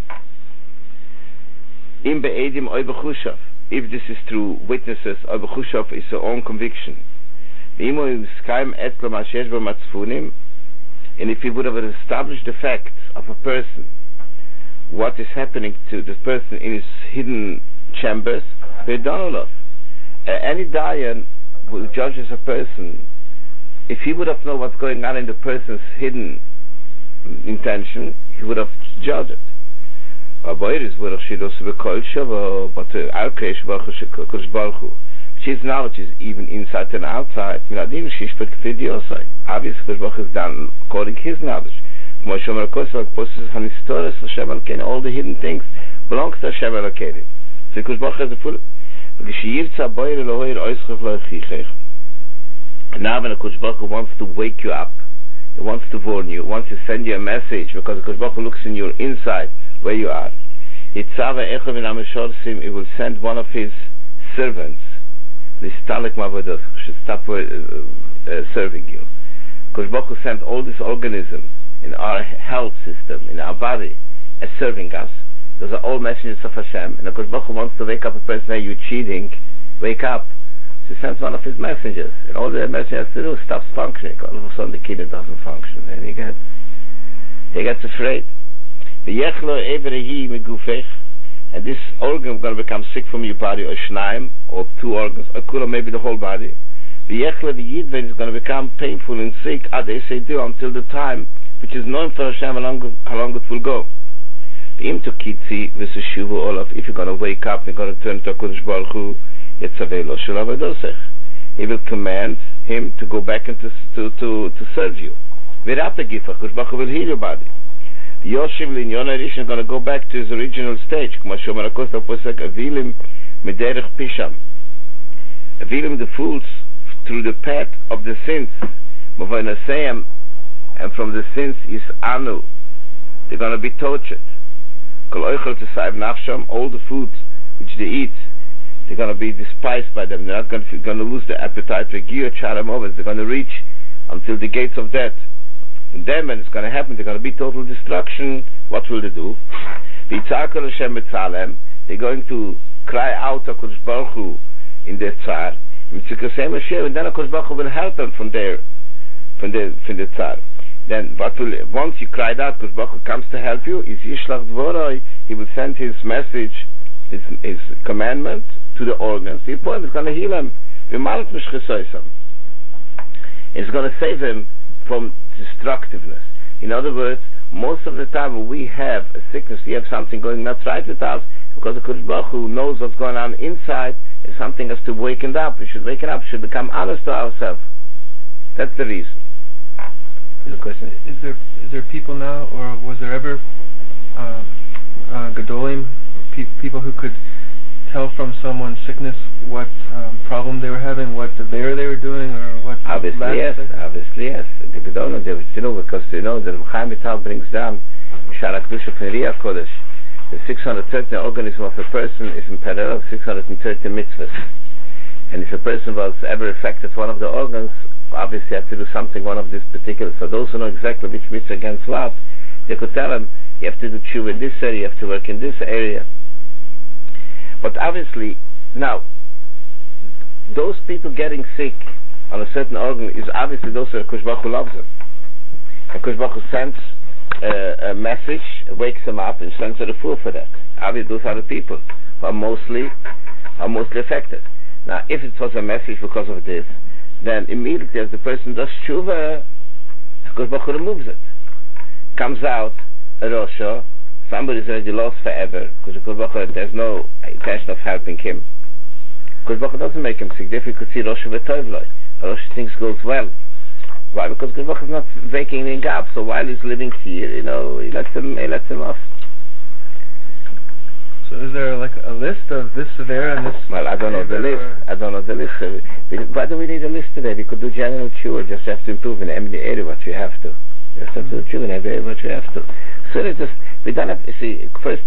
Im Be'edim Oy B'Chushav. If this is through witnesses, Oy B'Chushav is their own conviction. And if he would have established the facts of a person, what is happening to the person in his hidden chambers, any Dayan who judges a person, if he would have known what's going on in the person's hidden intention, he would have judged it. But his knowledge is even inside and outside. Obviously, is done according to his knowledge. All the hidden things belongs to Hashem Elokeinu. So Baruch has the full. Now when Kodesh Baruch Hu wants to wake you up, he wants to warn you, wants to send you a message, because Kodesh Baruch Hu looks in your inside where you are. He will send one of his servants. Should stop serving you. Kodesh Baruch Hu sent all this organism in our health system, in our body, as serving us. Those are all messengers of Hashem. And Kodesh Baruch Hu wants to wake up a person, hey, you're cheating, wake up. So he sends one of his messengers, and all the messenger has to do stops functioning. All of a sudden the kidney doesn't function, and he gets afraid. And this organ is going to become sick from your body, or shnaim, or two organs, or maybe the whole body. The yidven is going to become painful and sick, until the time which is known for Hashem how long it will go. If you're going to wake up, you're going to turn to Kodesh Baruch Hu, he will command him to go back and to serve you. Kodesh Baruch Hu will heal your body. Yoshiv Linyona Rishon is going to go back to his original stage. Avilim the fools through the path of the sins. And from the sins is Anu. They're going to be tortured. All the foods which they eat, they're going to be despised by them. They're not going to lose their appetite. They're going to reach until the gates of death. And then when it's going to happen, they're going to be total destruction. What will they do? They're going to cry out to Kodesh Baruch Hu in their tzar. And then Kodesh Baruch Hu will help them from the tzar. Then once you cried out, Kodesh Baruch Hu comes to help you. He will send his message, his commandment to the organs. The point is going to heal him. It's going to save him from destructiveness. In other words, most of the time when we have a sickness, we have something going not right with us, because the Kodesh Baruch Hu knows what's going on inside, and something has to waken up. We should waken up, we should become honest to ourselves. That's the reason. Is there people now, or was there ever Gedolim, people who could tell from someone's sickness what problem they were having, what they were doing, or what? Obviously yes. The Gedolim, they because the Chaim Vital brings down Sharak Dusha Feriya Kodesh. The 630 organism of a person is in parallel of 630 mitzvahs. And if a person was ever affected one of the organs, obviously had to do something one of these particular. So those who know exactly which mitzvah against what, they could tell him, you have to do tshuva in this area, you have to work in this area. But obviously, now, those people getting sick on a certain organ is obviously those who Kodesh Baruch Hu loves them. And Kodesh Baruch Hu sends a message, wakes them up, and sends a refuah for that. Obviously, those are the people who are mostly affected. Now, if it was a message because of this, then immediately as the person does tshuva, Kodesh Baruch Hu removes it. comes out a Rosha, somebody's already lost forever, because there's no intention of helping him. Because Baruch doesn't make him sick. Therefore you could see Rosha v'Tovloi. Rosha things goes well. Why? Because Baruch is not waking him up. So while he's living here, he lets him off. So is there like a list of this severe and this? Well, I don't know the list. I don't know the list. Why do we need a list today? We could do general chur. Just have to improve in every area what you have to. Just have to do chur in every area what you have to. So it's just we don't have. See, first,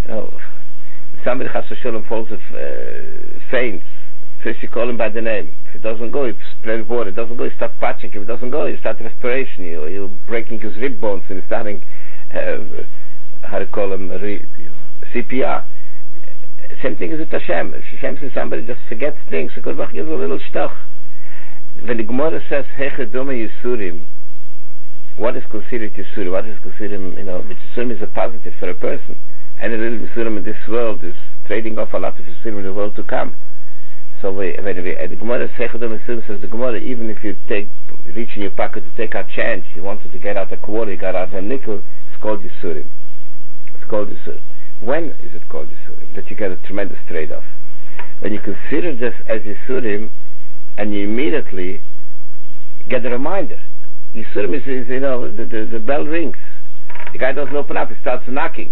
somebody has to show him falls of faints. First you call him by the name. If it doesn't go, you spray water. If it doesn't go, you start patching. If it doesn't go, you start respiration. You're breaking his rib bones and starting how to call him CPR. Same thing as with Hashem. If Hashem says somebody just forgets things, so Baruch gives a little stoch. When the Gemara says Hechedome Yisurim, what is considered Yisurim? What is considered, Yisurim is a positive for a person. Any little Yisurim in this world is trading off a lot of Yisurim in the world to come. So when the Gemara says Hechedome Yisurim, says the Gemara, even if you reach in your pocket to take out change, you wanted to get out a quarter, you got out a nickel, it's called Yisurim. It's called Yisurim. When is it called Yisurim? That you get a tremendous trade-off. When you consider this as Yisurim, and you immediately get a reminder. Yisurim is the bell rings. The guy doesn't open up, he starts knocking.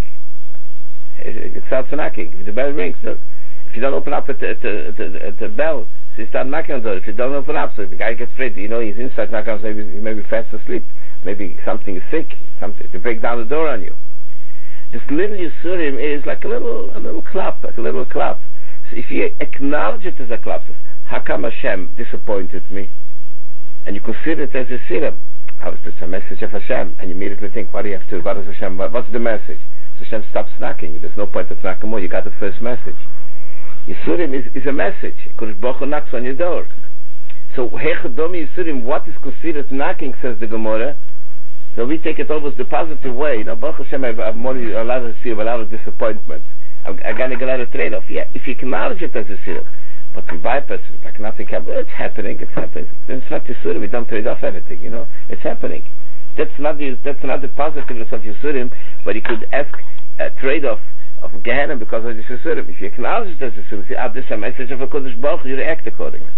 It starts knocking. If the bell rings, if you don't open up at the bell, so you start knocking on the door. If you don't open up, so the guy gets afraid. He's inside knocking on, so he may be fast asleep. Maybe something is sick. Something to break down the door on you. This little Yisurim is like a little clap, So if you acknowledge it as a clap, says, how come Hashem disappointed me? And you consider it as a Yisurim. How is this a message of Hashem? And you immediately think, what is Hashem? What's the message? So Hashem stops knocking. There's no point of knocking more. You got the first message. Yisurim is a message. Kodesh Baruch Hu knocks on your door. So Hechedome Yisurim, what is considered knocking, says the Gemara. So we take it almost the positive way. Baruch Hashem, I've a lot of a lot of disappointments. I'm going to get a lot of trade-off. Yeah, if you acknowledge it as a sirah, but we bypass it like nothing happened. It's happening. It's not Yisurim. We don't trade off anything. It's happening. That's not the positiveness of Yisurim, but you could ask a trade-off of Gehenna because of the Yisurim. If you acknowledge it as a Yisurim, say, this is a message of a Kodesh Baruch Hu, you react accordingly.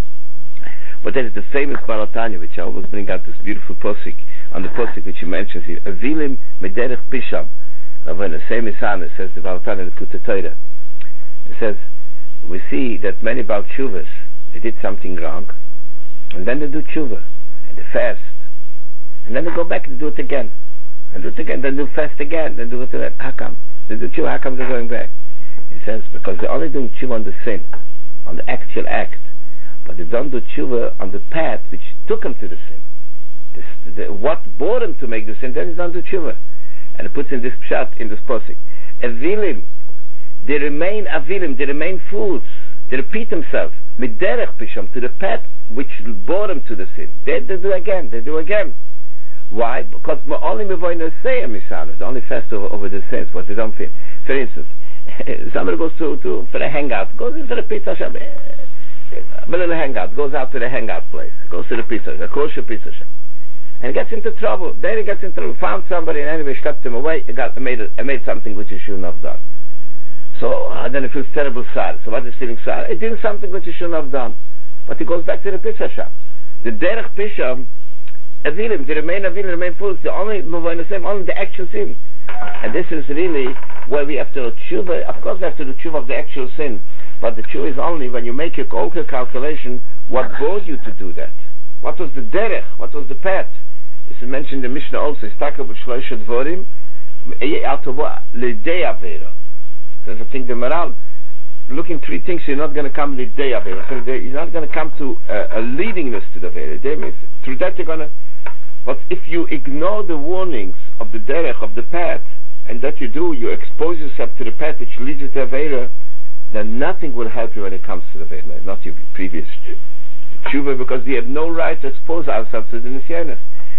But that is the famous Baal Tanya, which I always bring out this beautiful posik. On the posik which he mentions here, Avilim Mederech Pisham. Now when the same Isana says the Baal Tanya, the Kutei Torah, it says, we see that many Baal Tshuvas, they did something wrong, and then they do Tshuva, and they fast, and then they go back and do it again, and do it again, then do fast again, then do it again. How come? They do Tshuva, how come they're going back? He says, because they're only doing Tshuva on the sin, on the actual act, but they don't do Tshuva on the path which took them to the sin. What brought him to make the sin, then he don't do Tshuva. And it puts in this pshat, in this posik. Avilim, they remain avilim, they remain fools, they repeat themselves, miderech pisham, to the path which brought them to the sin. They do again. Why? Because only mevoyna say misanas, only fast over the sins, what they don't feel. For instance, somebody goes to for a hangout, goes in for a pizza shop, a little hangout, goes out to the hangout place, goes to the pizza, a kosher pizza shop. And he gets into trouble. Then he gets into trouble. Found somebody and anyway schlepped him away. He made something which he shouldn't have done. So then he feels terrible sad. So what is feeling sad? He did something which he shouldn't have done. But he goes back to the pizza shop. The derech pisham, avilim, they remain fools. The only the actual sin. And this is really where we have to do tshuva. Of course we have to do tshuva of the actual sin. But the tshuva is only when you make your calculation, what brought you to do that? What was the derech? What was the path? This is mentioned in the Mishnah also. It's talking about shloisha dvorim, l'idei avera. There's a thing, the moral, looking 3 things, you're not going to come l'idei avera. So you're not going to come to a leadingness to the avera. Through that you're going to, but if you ignore the warnings of the derech, of the path, and that you expose yourself to the path which leads you to avera, then nothing will help you when it comes to the avera, not your previous tshuva, because we have no right to expose ourselves to the nisyanis.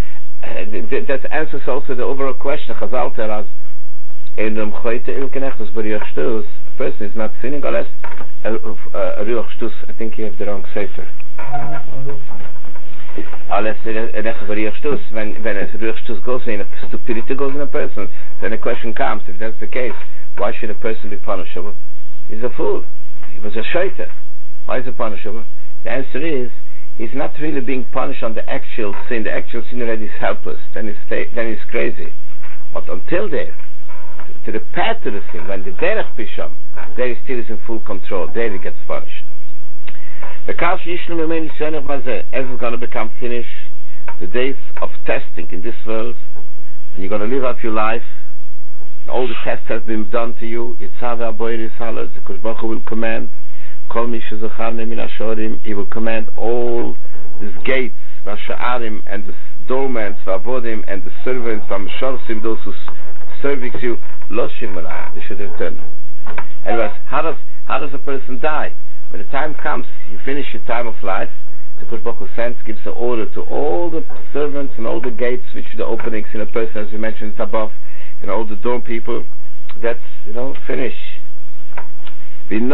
That answers also the overall question. Chazal tell us in the Mchoite Ilkenechtus B'Riach Shtus, a person is not sinning unless a Riach Shtus. I think you have the wrong sefer. Alles when a Ruchstus goes in, stupidity goes in a person, then the question comes, if that's the case, why should a person be punishable? He's a fool. He was a shaiter. Why is he punishable? The answer is, he's not really being punished on the actual sin. The actual sin already is helpless. Then he's crazy. But until there, to the path to the sin, when the derech pisham, there he still is in full control. There he gets punished. The as is going to become finished, the days of testing in this world, and you're going to live out your life. All the tests have been done to you. Yitzhava Aboyri Salas, the Kosh Baruch Hu will command. Kol mi shezocharne min hashorim. He will command all these gates, v'asha'arim, and the doormans, v'avodim, and the servants, v'amshorsim, those who service you. Loshim Marah, they should return. Anyways, how does a person die? When the time comes, you finish your time of life. The Kosh Baruch Hu sends, gives an order to all the servants and all the gates, which are the openings in a person, as we mentioned above. And all the door people, that's, finish. And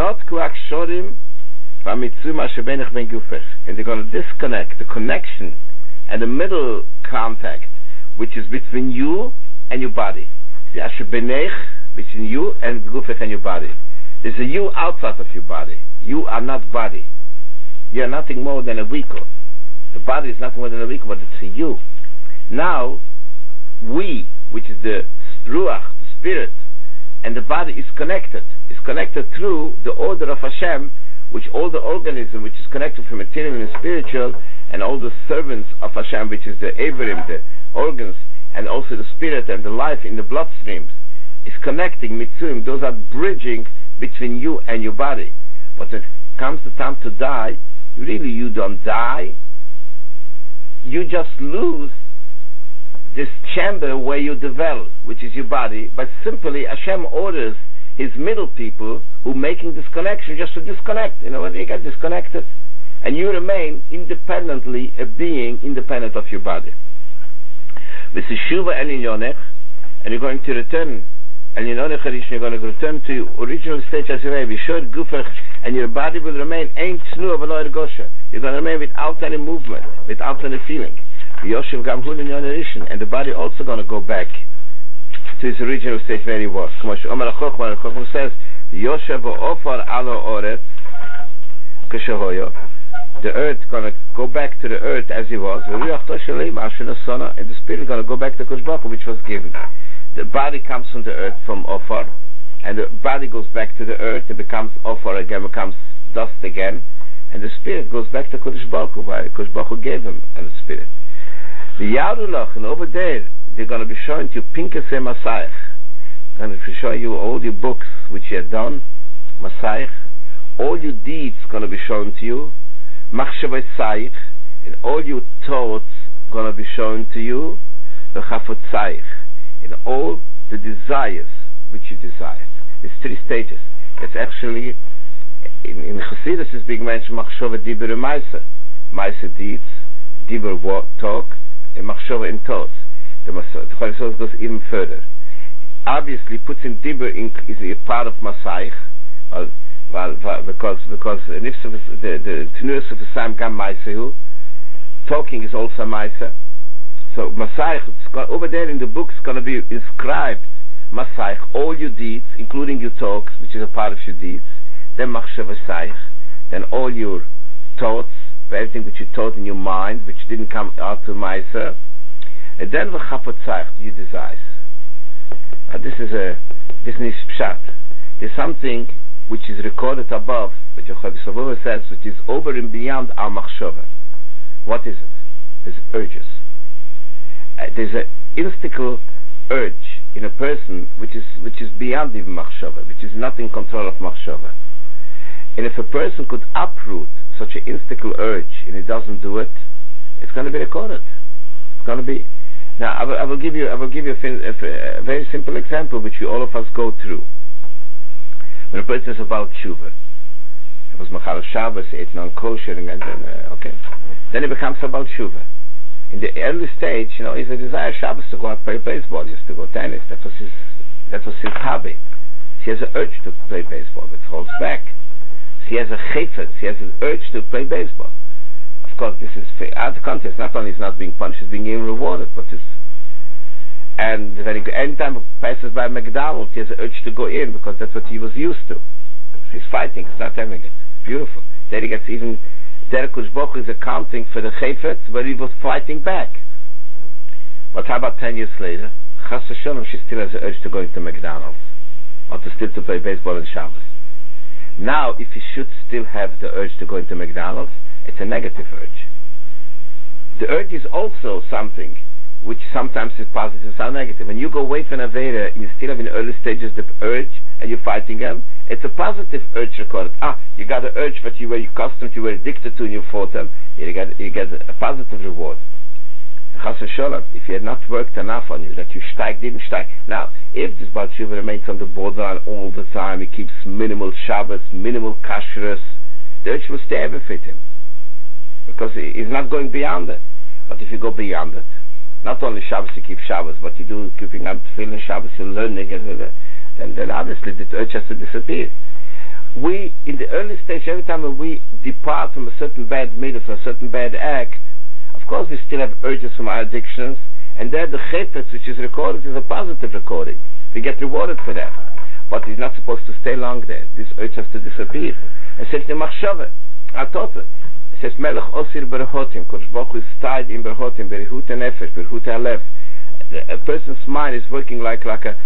they're going to disconnect the connection and the middle contact, which is between you and your body. Between you and Gufech and your body. There's a you outside of your body. You are not body. You are nothing more than a vehicle. The body is nothing more than a vehicle, but it's a you. Now, we, which is the Ruach, the spirit, and the body is connected. It's connected through the order of Hashem, which all the organism, which is connected from material and spiritual, and all the servants of Hashem, which is the Averim, the organs, and also the spirit and the life in the bloodstreams, is connecting Mitzuim. Those are bridging between you and your body. But when it comes the time to die, you don't die. You just lose this chamber where you dwell, which is your body, but simply Hashem orders his middle people who making this connection just to disconnect. You get disconnected, and you remain independently a being independent of your body. This is Shuva and you're going to return. And you're going to return to your original state as you were. Be sure, Gufech, and your body will remain ain't snu of a loyer gosha. You're going to remain without any movement, without any feeling. And the body also going to go back to its original state where he was. Chacham says, the earth going to go back to the earth as he was, and the spirit going to go back to Kosh Baruch Hu, which was given. The body comes from the earth, from Ophar, and the body goes back to the earth, it becomes Ophar again, becomes dust again, and the spirit goes back to Kodesh Baruch Hu, why Kodesh Baruch Hu gave him and the spirit. The Yarulach, and over there, they're going to be showing to you Pinkase Masayich. They're going to be showing you all your books which you have done, Masayich. All your deeds going to be shown to you, Machshavai Sayich, and all your thoughts going to be shown to you, the Chafot Sayich. In all the desires which you desired. It's 3 stages. It's actually, in Chassidus is being mentioned, Machshava Dibur and Maisa. Maisa deeds, Dibur talk, and Machshava in thoughts. The Chassidus goes even further. Obviously, puts in Dibur is a part of Masayich, because the Tnus of the Sam Gam Maisahu, talking is also Maisa. So Masayich, over there in the book, is going to be inscribed Masayich, all your deeds, including your talks, which is a part of your deeds. Then Machshava Sayich, then all your thoughts, everything which you thought in your mind, which didn't come out to Maisa. And then V'chafot Sayich, your desires. This is Pshat. There's something which is recorded above, which Yochai says, which is over and beyond our Machshava. What is it? There's urges. There's an instinctual urge in a person which is beyond even Machshava, which is not in control of Machshava. And if a person could uproot such an instinctual urge and he doesn't do it, it's going to be recorded. It's going to be. Now I will give you a very simple example which all of us go through. When a person is about tshuva, it was Machal Shabbos, ate non-kosher, and then then it becomes about tshuva. In the early stage, he's a desire Shabbos to go out play baseball, he used to go tennis. That was his hobby. He has an urge to play baseball, but holds back. He has a chayfetz, he has an urge to play baseball. Of course, this is out of context. Not only is not being punished, he's being even rewarded. But it's, and when anytime he passes by McDonald's, he has an urge to go in because that's what he was used to. He's fighting, he's not having it. Beautiful. Then he gets even, Derek Baruch is accounting for the chayfetz, but he was fighting back. But how about 10 years later? Chas v'sholom, she still has the urge to go into McDonald's, or to still to play baseball on Shabbos. Now, if he should still have the urge to go into McDonald's, it's a negative urge. The urge is also something which sometimes is positive, some negative. When you go away from Avera, you still have in the early stages the urge, and you're fighting them, it's a positive urge recorded. You got an urge that you were accustomed, you were addicted to, and you fought them. You get a positive reward. Chas v'sholom, if you had not worked enough on you, that you didn't steig. Now, if this Baal Tshuva remains on the borderline all the time, he keeps minimal Shabbos, minimal kashrus, the urge will stay ever fit him. Because he's not going beyond it. But if you go beyond it, not only Shabbos you keep Shabbos, but you do keeping up feeling Shabbos, you're learning, and then obviously the urge has to disappear. We, in the early stage, every time when we depart from a certain bad midah, from a certain bad act, of course we still have urges from our addictions, and there the chayfetz which is recorded is a positive recording. We get rewarded for that. But he's not supposed to stay long there. This urge has to disappear. And says the machshava, it says Melech Osir Berhotim, Kodesh Baruch Hu is tied in Berhotim, Berhut Nefesh, Berhut Alev. A person's mind is working like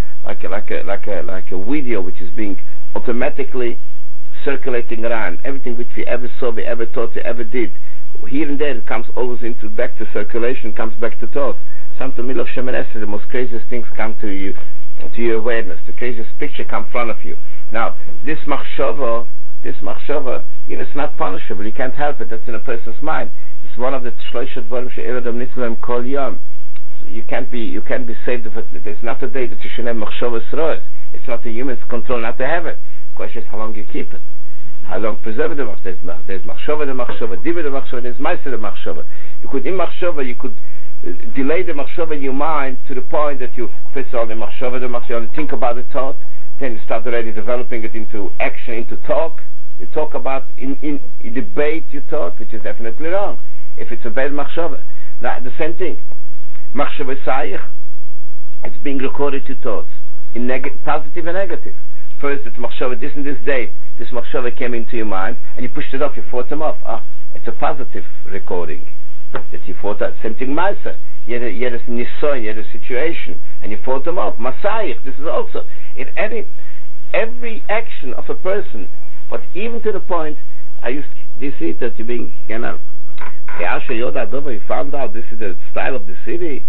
a video which is being automatically circulating around. Everything which we ever saw, we ever thought, we ever did, here and there it comes always back to circulation, comes back to thought. Some to the middle of Shemoneh Esrei, the most craziest things come to you, to your awareness. The craziest picture comes in front of you. Now, this machshava, it's not punishable. You can't help it. That's in a person's mind. It's one of the shloisha dvarim she'eladam nitzvah kol yom. You can't be saved of it. There's not a day that you should have machshavas rois. It's not a human's control not to have it. The question is how long you keep it. How long preserve the machshava? There's machshava the machshava, diva the machshava, there's ma'aser the machshava. You could delay the machshava in your mind to the point that you first of all the machshava, you think about the thought, then you start already developing it into action, into talk. You talk about in debate your thought, which is definitely wrong. If it's a bad machshava. Now the same thing. Machshava sayich, it's being recorded to thoughts in positive and negative. First it's machshava this and this date. This machshava came into your mind and you pushed it off, you fought them off. It's a positive recording that you fought out. Same thing ma'aser. You had a nisoy, you had a situation and you fought them off. Masayich, this is also in every action of a person. But even to the point, you see that you're being, you found out this is the style of the city.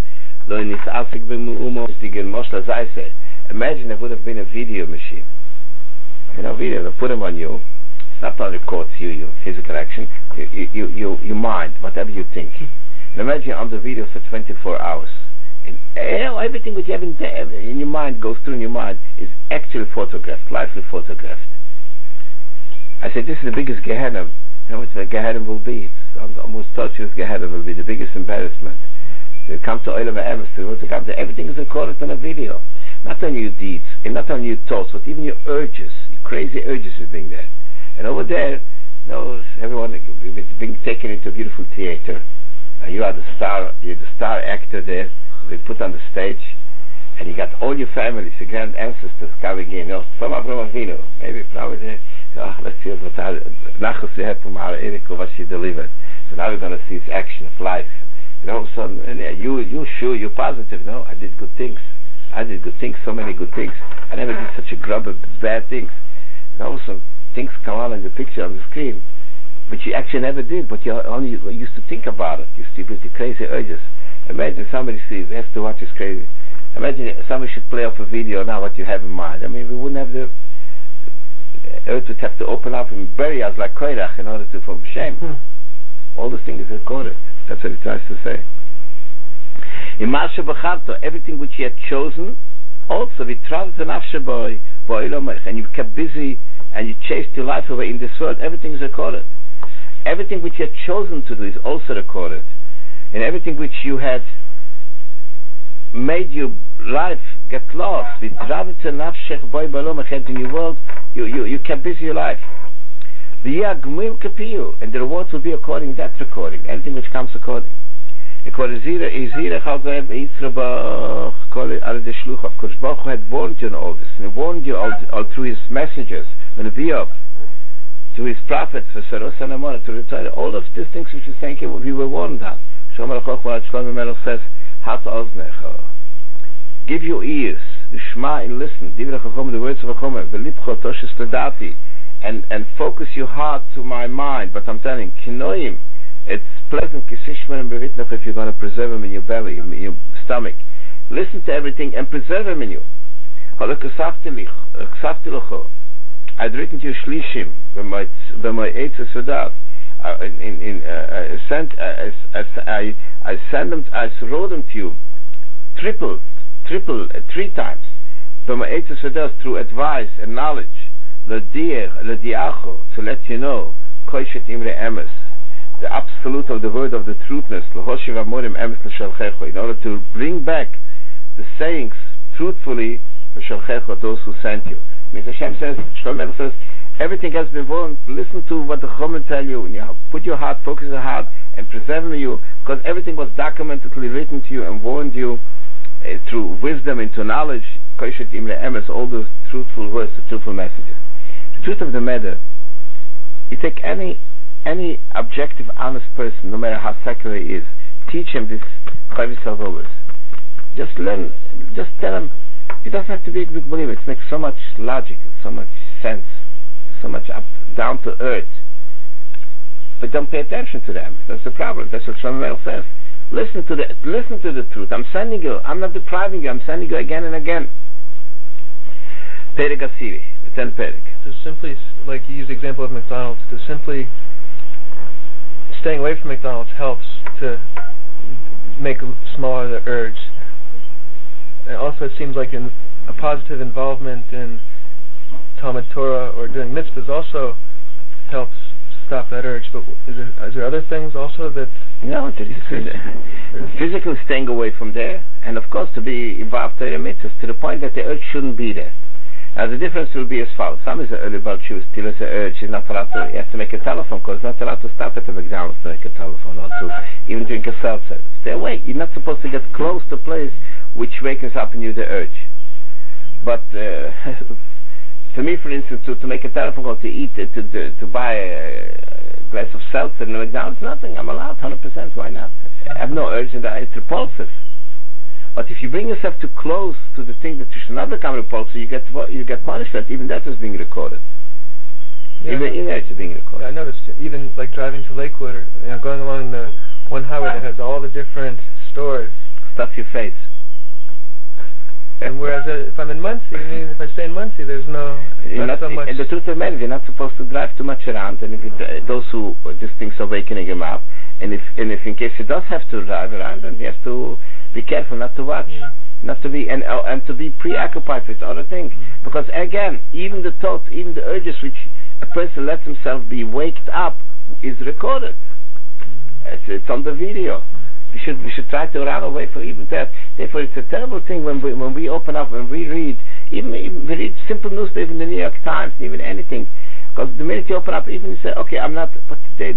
Imagine it would have been a video machine. Video, they put them on you. It's not only records your physical action, your mind, whatever you think. And imagine on the video for 24 hours. And everything which you have in your mind goes through in your mind is actually photographed, lively photographed. I said, this is the biggest Gehenna. You know what the Gehenna will be? It's almost torturous Gehenna will be the biggest embarrassment. They come to Olam HaEmes, everything is recorded on a video. Not only your deeds, and not only your thoughts, but even your urges, your crazy urges are being there. And over there, everyone is being taken into a beautiful theater. And you are you're the star actor there, they put on the stage, and you got all your families, your grand ancestors coming in, from Avraham Avinu, maybe probably there. Let's see what Nachos you had from our Eriko, what she delivered. So now we're going to see this action of life. And all of a sudden, you sure, you're positive, no? I did good things, so many good things. I never did such a grub of bad things. And all of a sudden, things come on in the picture on the screen, but you actually never did, but you only used to think about it. You see with the crazy urges. Imagine somebody has to watch this crazy. Imagine somebody should play off a video now what you have in mind. I mean, we wouldn't have the earth would have to open up and bury us like Koirach in order to from shame. All the things are recorded. That's what it tries to say. In Marsha B'charto, everything which you had chosen, also we traveled to Nafshe Boi, and you kept busy and you chased your life away in this world, everything is recorded. Everything which you had chosen to do is also recorded. And everything which you had made your life get lost, in your world, you kept busy your life. and the rewards will be according to that recording, anything which comes according. Kodesh Baruch Hu had warned you in all this, and he warned you all through his messengers, to his prophets, to the Torah, all of these things which he's saying here, we were warned on. Shlomo Melech says, give your ears, Shema, and listen, the words of Chacham, and focus your heart to my mind. But I'm telling you, it's pleasant if you're going to preserve them in your belly, in your stomach. Listen to everything and preserve them in you. I'd written to you Shlishim, I wrote them to you triple, 3 times. Through advice and knowledge. To let you know the absolute of the word of the truthness, in order to bring back the sayings truthfully for those who sent you. Mr. Hashem says, Shlomo says, everything has been warned. Listen to what the Chachamim tell you, and you put your heart, focus your heart, and preserve in you, because everything was documentedly written to you and warned you through wisdom into knowledge, all those truthful words, the truthful messages. The truth of the matter, you take any objective, honest person, no matter how secular he is, teach him this Chavis Avos. Just learn, just tell him, he doesn't have to be a big believer. It makes so much logic, so much sense, so much down to earth. But don't pay attention to them. That's the problem. That's what Shlomo Melech says. Listen to the truth. I'm sending you. I'm not depriving you. I'm sending you again and again. Perek Asiri, the 10th Perek. To simply, like you used the example of McDonald's, to simply staying away from McDonald's helps to make smaller the urge. And also it seems like a positive involvement in Talmud Torah or doing mitzvahs also helps stop that urge. But is there other things also that... No, physically staying away from there, and of course to be involved in the mitzvahs to the point that the urge shouldn't be there. Now the difference will be as follows. Some is an early Baal Tshuva, still is an urge. He's not allowed to, he has to make a telephone call. He's not allowed to stop at the McDonald's to make a telephone or to even drink a seltzer. Stay away. You're not supposed to get close to a place which wakens up in you the urge. But for me, for instance, to make a telephone call, to eat, to buy a glass of seltzer in the McDonald's, nothing. I'm allowed 100%. Why not? I have no urge in that. It's repulsive. But if you bring yourself too close to the thing that you should not become repulsive, you get punishment. Even that is being recorded. Yeah, even it's being recorded. Yeah, I noticed. Even like driving to Lakewood, or going along the one highway that has all the different stores. Stuff your face. And whereas if I'm in Muncie, if I stay in Muncie, there's not so much. And the truth of the matter is, you're not supposed to drive too much around. And if those who this thing's awakening him up, and if in case he does have to drive around, then he has to be careful not to watch, not to be and to be preoccupied with other things. Because again, even the thoughts, even the urges which a person lets himself be waked up is recorded. It's on the video. We should try to run away from even that. Therefore, it's a terrible thing when we open up, when we read, even we read simple newspaper in the New York Times, even anything. Because the minute you open up, even you say, okay, I'm not. But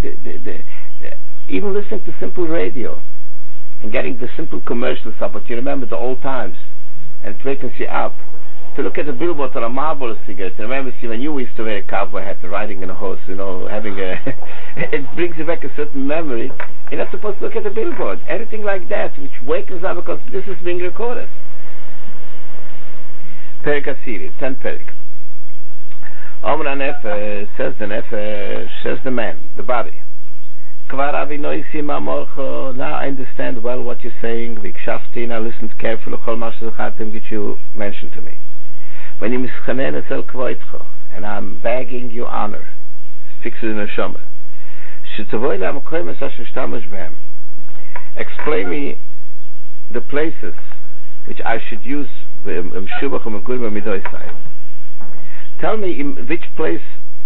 even listening to simple radio and getting the simple commercials up, but you remember the old times, and it wakens you up. To look at a billboard or a Marlboro cigarette, remember, when you used to wear a cowboy hat, riding in a horse, having a... it brings you back a certain memory. You're not supposed to look at the billboard. Anything like that, which wakens up because this is being recorded. Perek Asiri, 10th Perek. Omra Nefesh, says the man, the body. Now I understand well what you're saying. Vikshafti, I listened carefully to all that you mentioned to me. And I'm begging you honor. Fix it in a shomer. Explain me the places which I should use. Tell me in which place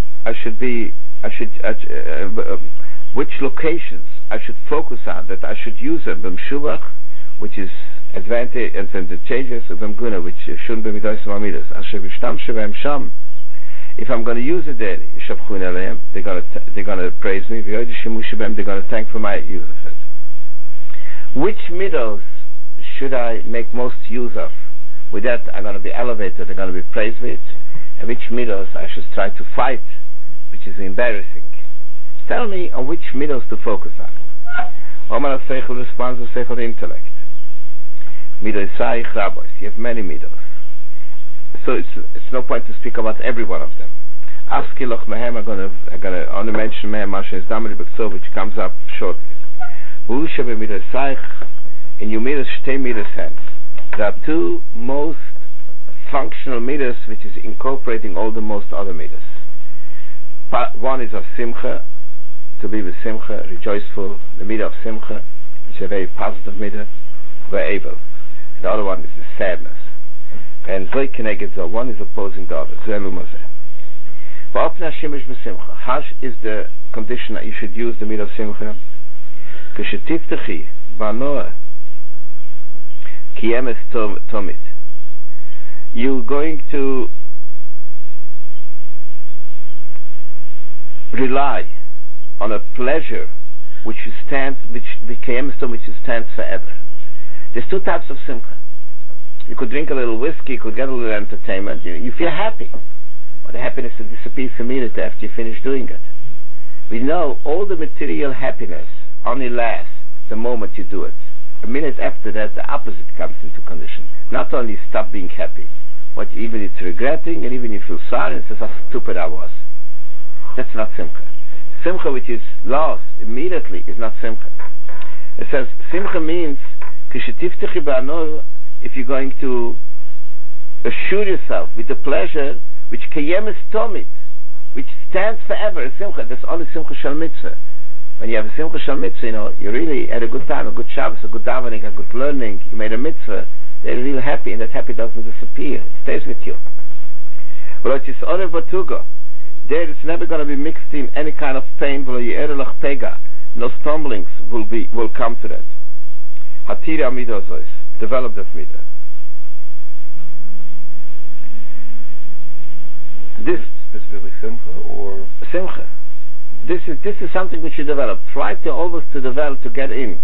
which locations I should focus on, that I should use a b'mshubach, which is advantage, and then the changes of b'mguna, which shouldn't be midas mamidas. Asher v'shtam shevem sham. If I'm going to use it there, they're going to praise me. They're going to thank for my use of it. Which midos should I make most use of? With that, I'm going to be elevated. They're going to be praised with. And which midos I should try to fight, which is embarrassing. Tell me on which midos to focus on. Omar Seichel responds to Seichel intellect. Midos Saich Rabos. You have many midos. So it's no point to speak about every one of them. Askiloch Mehem, I'm gonna only mention Mehem Masha Damri Bekso, which comes up shortly. Ushebe Midos Saich, in your midos Shtei midos hands. There are two most functional midos, which is incorporating all the most other midos. One is of Simcha, to be with Simcha, rejoiceful, the midah of Simcha, which is a very positive midah, very able. The other one is the sadness. And Zoi Keneged Zo, one is opposing the other. How is the condition that you should use the midah of Simcha? Kshetiftechi banoah kiyemes tomit. You're going to rely on a pleasure which stands forever. There's two types of simcha. You could drink a little whiskey, you could get a little entertainment, you feel happy. But the happiness disappears immediately after you finish doing it. We know all the material happiness only lasts the moment you do it. A minute after that, the opposite comes into condition. Not only stop being happy, but even it's regretting, and even you feel sorry and says how stupid I was. That's not simcha. Simcha, which is lost immediately, is not simcha. It says simcha means if you're going to assure yourself with the pleasure which kayemes tomit, which stands forever. Simcha, that's only simcha shel mitzvah. When you have a simcha shel mitzvah, you really had a good time, a good Shabbos, a good davening, a good learning. You made a mitzvah. They're really happy, and that happy doesn't disappear. It stays with you. But it is orev batugo. There, it's never going to be mixed in any kind of pain. No stumblings will come to that. Hatira midozois. Develop that midah. This specifically simcha or simcha. This is something which you develop. Try to always to develop to get in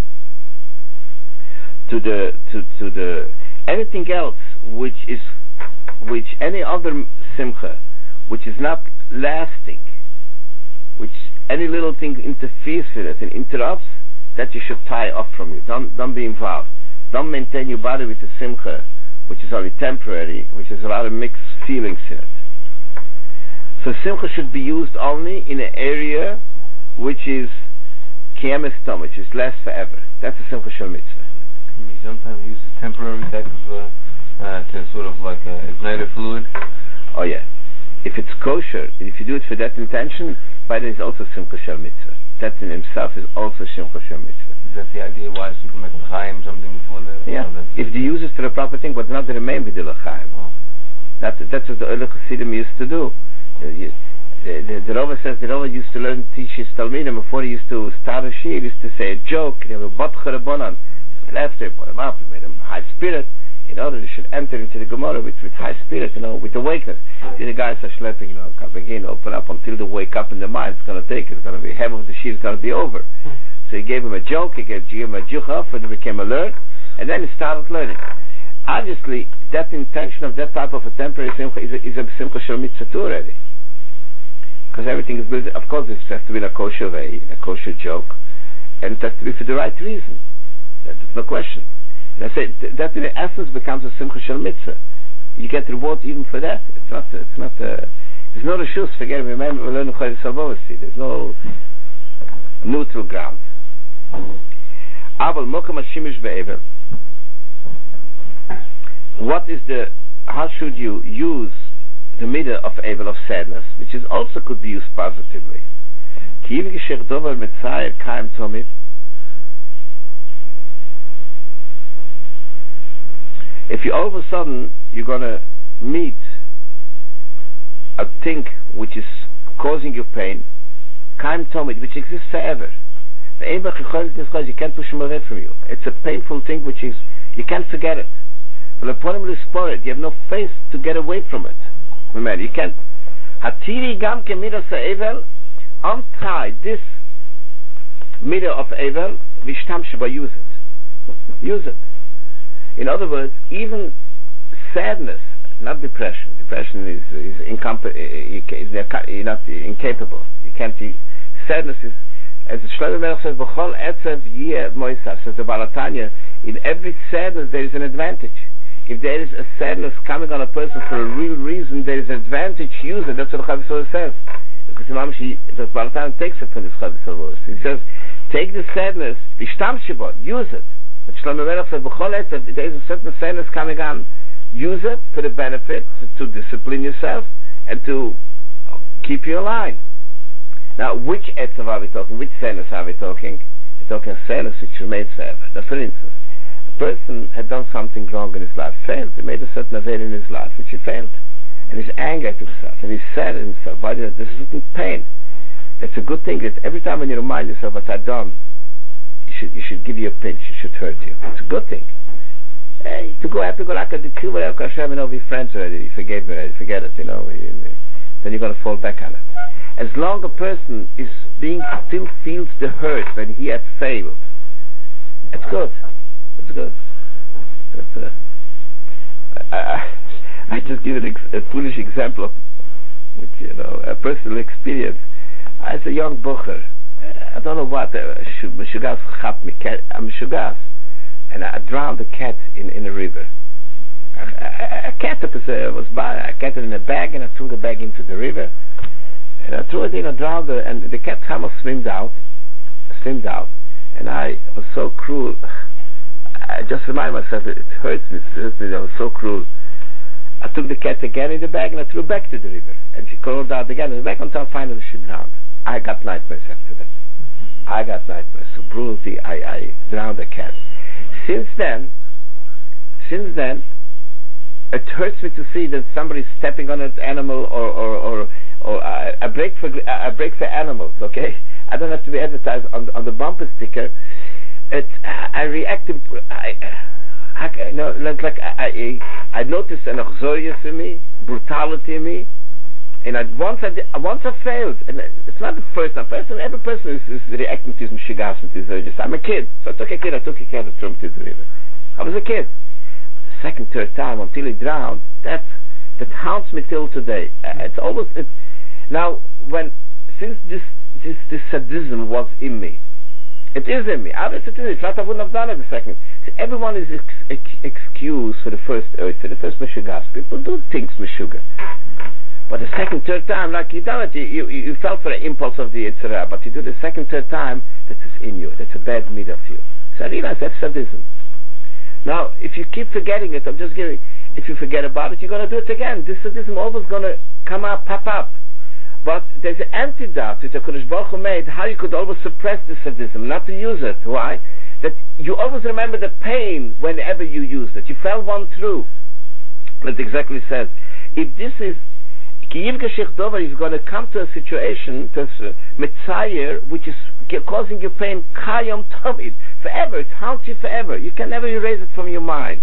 to the anything else which any other simcha which is not lasting, which any little thing interferes with it and interrupts, that you should tie off from you. Don't be involved. Don't maintain your body with a simcha which is only temporary, which has a lot of mixed feelings in it. So simcha should be used only in an area which is kiyamestom, which is lasts forever. That's a simcha shel mitzvah. Can you sometimes use a temporary type of to sort of like ignite a fluid? Oh yeah. If it's kosher, if you do it for that intention, by then it's also simcha shel mitzvah. That in himself is also simcha shel mitzvah. Is that the idea why people make l'chaim something before the? Yeah. If they use it for the proper thing, but not the remain with the l'chaim. Oh. That's what the Oile Chassidim used to do. The Rava says the Rava used to teach his Talmidim before he used to start a shir. He used to say a joke. He had a botcha rabbanan. He laughed, he put him up, he made him high spirit. In order they should enter into the Gemara with high spirit, with awakeness. See, the guys are schlepping, begin open up until they wake up in the mind. It's going to take. It's going to be half of the shir is going to be over. So he gave him a joke. He gave him a juchaf, and he became alert. And then he started learning. Obviously, that intention of that type of a temporary simcha is a simcha shel mitzvah too already. Because everything is built, of course, it has to be in a kosher way, in a kosher joke, and it has to be for the right reason. There's no question. And I say that in essence becomes a simcha shel mitzvah. You get reward even for that. There's no reshus. Forget it. Remember, we learn Chodesh Havos. There's no neutral ground. Aval mokam hashimish be'evel. How should you use the midah of evel, of sadness, which is also could be used positively? If you all of a sudden you're going to meet a thing which is causing you pain, kaim tomit, which exists forever, you can't push him away from you. It's a painful thing which is, you can't forget it. But upon him you have no faith to get away from it. Remember, you can't. Hatiri gam ke midas ha'evel, untie this midah of evel, vishtamshe ba, use it. Use it. In other words, even sadness, not depression. Depression is not incapable. You can't. Sadness is, as the Shlomo Melech says, "B'chol etzav yeh moisaf." Says the Balatanya, in every sadness there is an advantage. If there is a sadness coming on a person for a real reason, there is an advantage. Use it. That's what the Chavis Soros says. Because the Balatanya takes it from this Chavis Soros. He says, take the sadness, v'shtamshe bo, use it. But Shlomo Melech says, "B'chol etzav," there is a certain sadness coming on. Use it for the benefit, to discipline yourself and to keep you aligned. Now, which etzav are we talking? Which sadness are we talking? We're talking sadness which remains forever. Now, for instance, a person had done something wrong in his life, failed. He made a certain affair in his life which he failed. And he's angry at himself, and he's sad at himself. Why did this is pain? That's a good thing. That every time when you remind yourself what I've done, you should give you a pinch. It should hurt you. It's a good thing. Hey, to go after Golaka the Kuba Hashem, be friends already, forget it, then you're going to fall back on it. As long a person is still feels the hurt when he had failed, it's good. It's good. I just give a foolish example, which a personal experience. As a young bocher, I don't know what, Meshugas chap me, I'm Meshugas. And I drowned a cat in a river. A cat was by. I got it in a bag, and I threw the bag into the river. And I threw it in, I drowned it, and the cat almost swam out. And I was so cruel. I just remind myself, it hurts me. I was so cruel. I took the cat again in the bag, and I threw it back to the river. And she crawled out again in the bag until finally she drowned. I got nightmares after that. I got nightmares. So brutality, I drowned the cat. Since then, it hurts me to see that somebody's stepping on an animal or a break for animals. Okay, I don't have to be advertised on the bumper sticker. I react. I noticed an achzorius in me, brutality in me, and once I failed, and it's not the first time. Every person is reacting to his mishigas and to his urges. I'm a kid, so I took a cat and threw him to the river. I was a kid. But the second, third time, until he drowned, that haunts me till today. It's always now since this sadism was in me. It is in me. Obviously, it is. I wouldn't have done it the second. See, everyone is excused for the first urge, for the first mishigas. People do things mishuga. But the second, third time, like you done it, you felt for the impulse of the Yitzhara, but you do the second, third time, that is in you. That's a bad mid of you. So I realize that's sadism. Now, if you keep forgetting it, if you forget about it, you're going to do it again. This sadism always going to come up, pop up. But there's an antidote which HaKadosh Baruch Hu made, how you could always suppress the sadism, not to use it. Why? That you always remember the pain whenever you used it. You fell one through. That exactly says, if this is you're going to come to a situation, to a mitzayer, which is causing you pain, kayom tamid, forever. It haunts you forever. You can never erase it from your mind.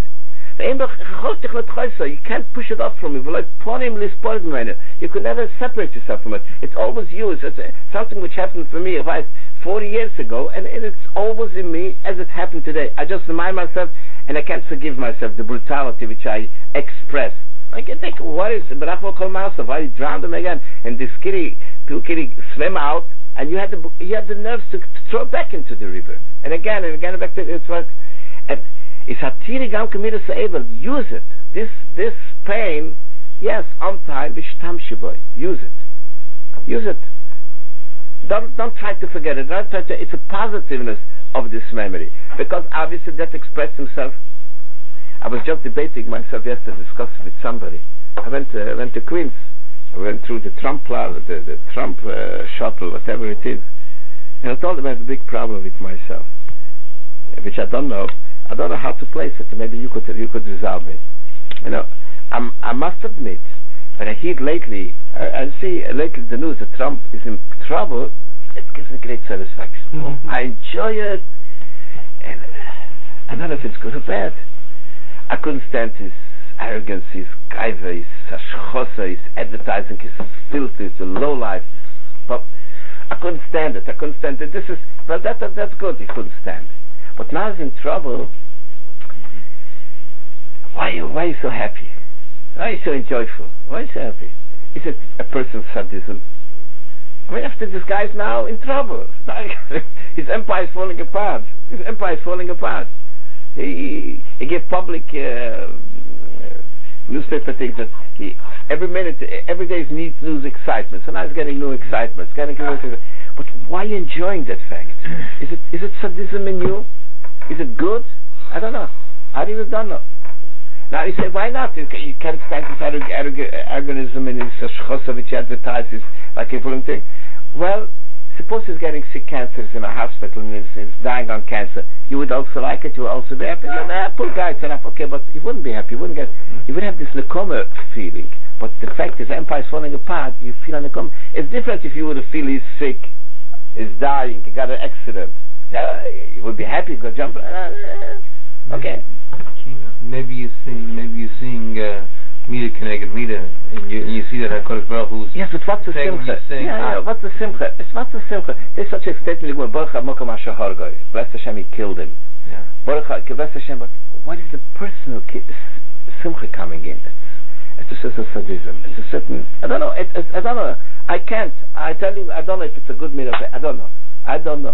You can't push it off from you. You could never separate yourself from it. It's always you. It's something which happened for me 40 years ago, and it's always in me as it happened today. I just remind myself, and I can't forgive myself the brutality which I express. I can think, what is it? Why you drowned him again? And this kitty swam out, and you had the nerves to throw it back into the river, and again back to it's like. And it's hatiri gam kemidas ha'evel. Use it. This pain, yes, on time. V'shtamshe bo. Use it. Don't try to forget it. Don't try to. It's a positiveness of this memory, because obviously that expressed himself. I was just debating myself yesterday, discussing with somebody. I went to Queens. I went through the Trump the Trump shuttle, whatever it is, and I told them I have a big problem with myself, which I don't know how to place it. Maybe you could resolve me. I must admit that I hear lately, I see lately the news that Trump is in trouble. It gives me great satisfaction. Mm-hmm. I enjoy it, and I don't know if it's good or bad. I couldn't stand his arrogance, his gaiva, his ashchosa, his advertising, his filth, his low life. But I couldn't stand it. This is, well, that's good. He couldn't stand. But now he's in trouble. Why are you so happy? Why are you so joyful? Why are you so happy? Is it a person's sadism? I mean, after this guy's now in trouble. His empire is falling apart. He gave public newspaper things that every day needs news excitement. So now he's getting new excitement. But why are you enjoying that fact? Is it sadism in you? Is it good? I don't know. I really don't know. Now you say, why not? You can't stand this organism and his shchosa which he advertises like a following thing. Well, suppose he's getting sick cancers in a hospital and he's dying on cancer. You would also like it. You would also be happy. Poor guy, it's enough. Okay, but he wouldn't be happy. He would have this nekoma feeling. But the fact is, the empire is falling apart. You feel a nekoma. It's different if you would feel he's sick, he's dying, he got an accident. You would be happy. Go jump. Okay. Maybe you're seeing Mida Keneged Mida, and you see that HaKadosh Baruch Hu's. Yes, but what's the simcha? What's the simcha? There's such a statement like Baruch HaMokom Asher Hargoi. Bless Hashem, he killed him. Yeah. Bless Hashem, but what is the personal simcha coming in? It's a certain sadism. It's a certain. I don't know. I don't know. I can't. I tell you, I don't know if it's a good midah. I don't know.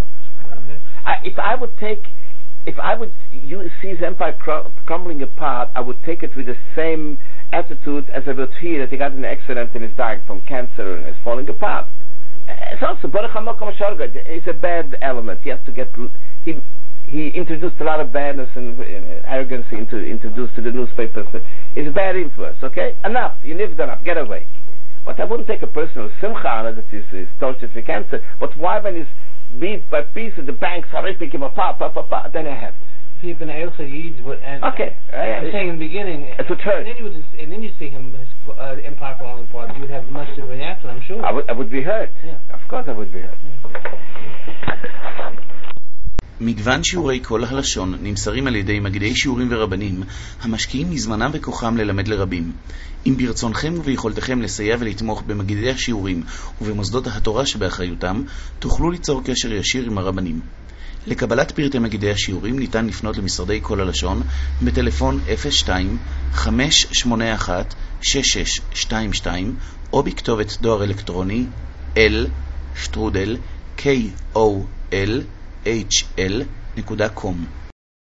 If I would see his empire crumbling apart, I would take it with the same attitude as I would feel that he got in an accident and is dying from cancer and is falling apart. It's also Baruch HaMokom Asher Hargoi. It's a bad element. He has to get. He introduced a lot of badness and arrogance introduced to the newspapers. It's a bad influence. Okay, enough. You lived enough. Get away. But I wouldn't take a personal simcha on it that is tortured for cancer. But why, when he's beat by piece of the banks horrific, then I have. Okay. I'm saying in the beginning, it would hurt. And then you see him, his empire falling apart. You would have much to react to, I'm sure. I would be hurt. Yeah. Of course I would be hurt. מגוון שיעורי כל הלשון נמסרים על ידי מגידי שיעורים ורבנים המשקיעים מזמנם וכוחם ללמד לרבים. אם ברצונכם וביכולתכם לסייע ולתמוך במגידי השיעורים ובמוסדות התורה שבאחריותם, תוכלו ליצור קשר ישיר עם הרבנים. לקבלת פרטי מגידי השיעורים ניתן לפנות למשרדי כל הלשון בטלפון 02-581-6622 או בכתובת דואר אלקטרוני l@kol.hl.com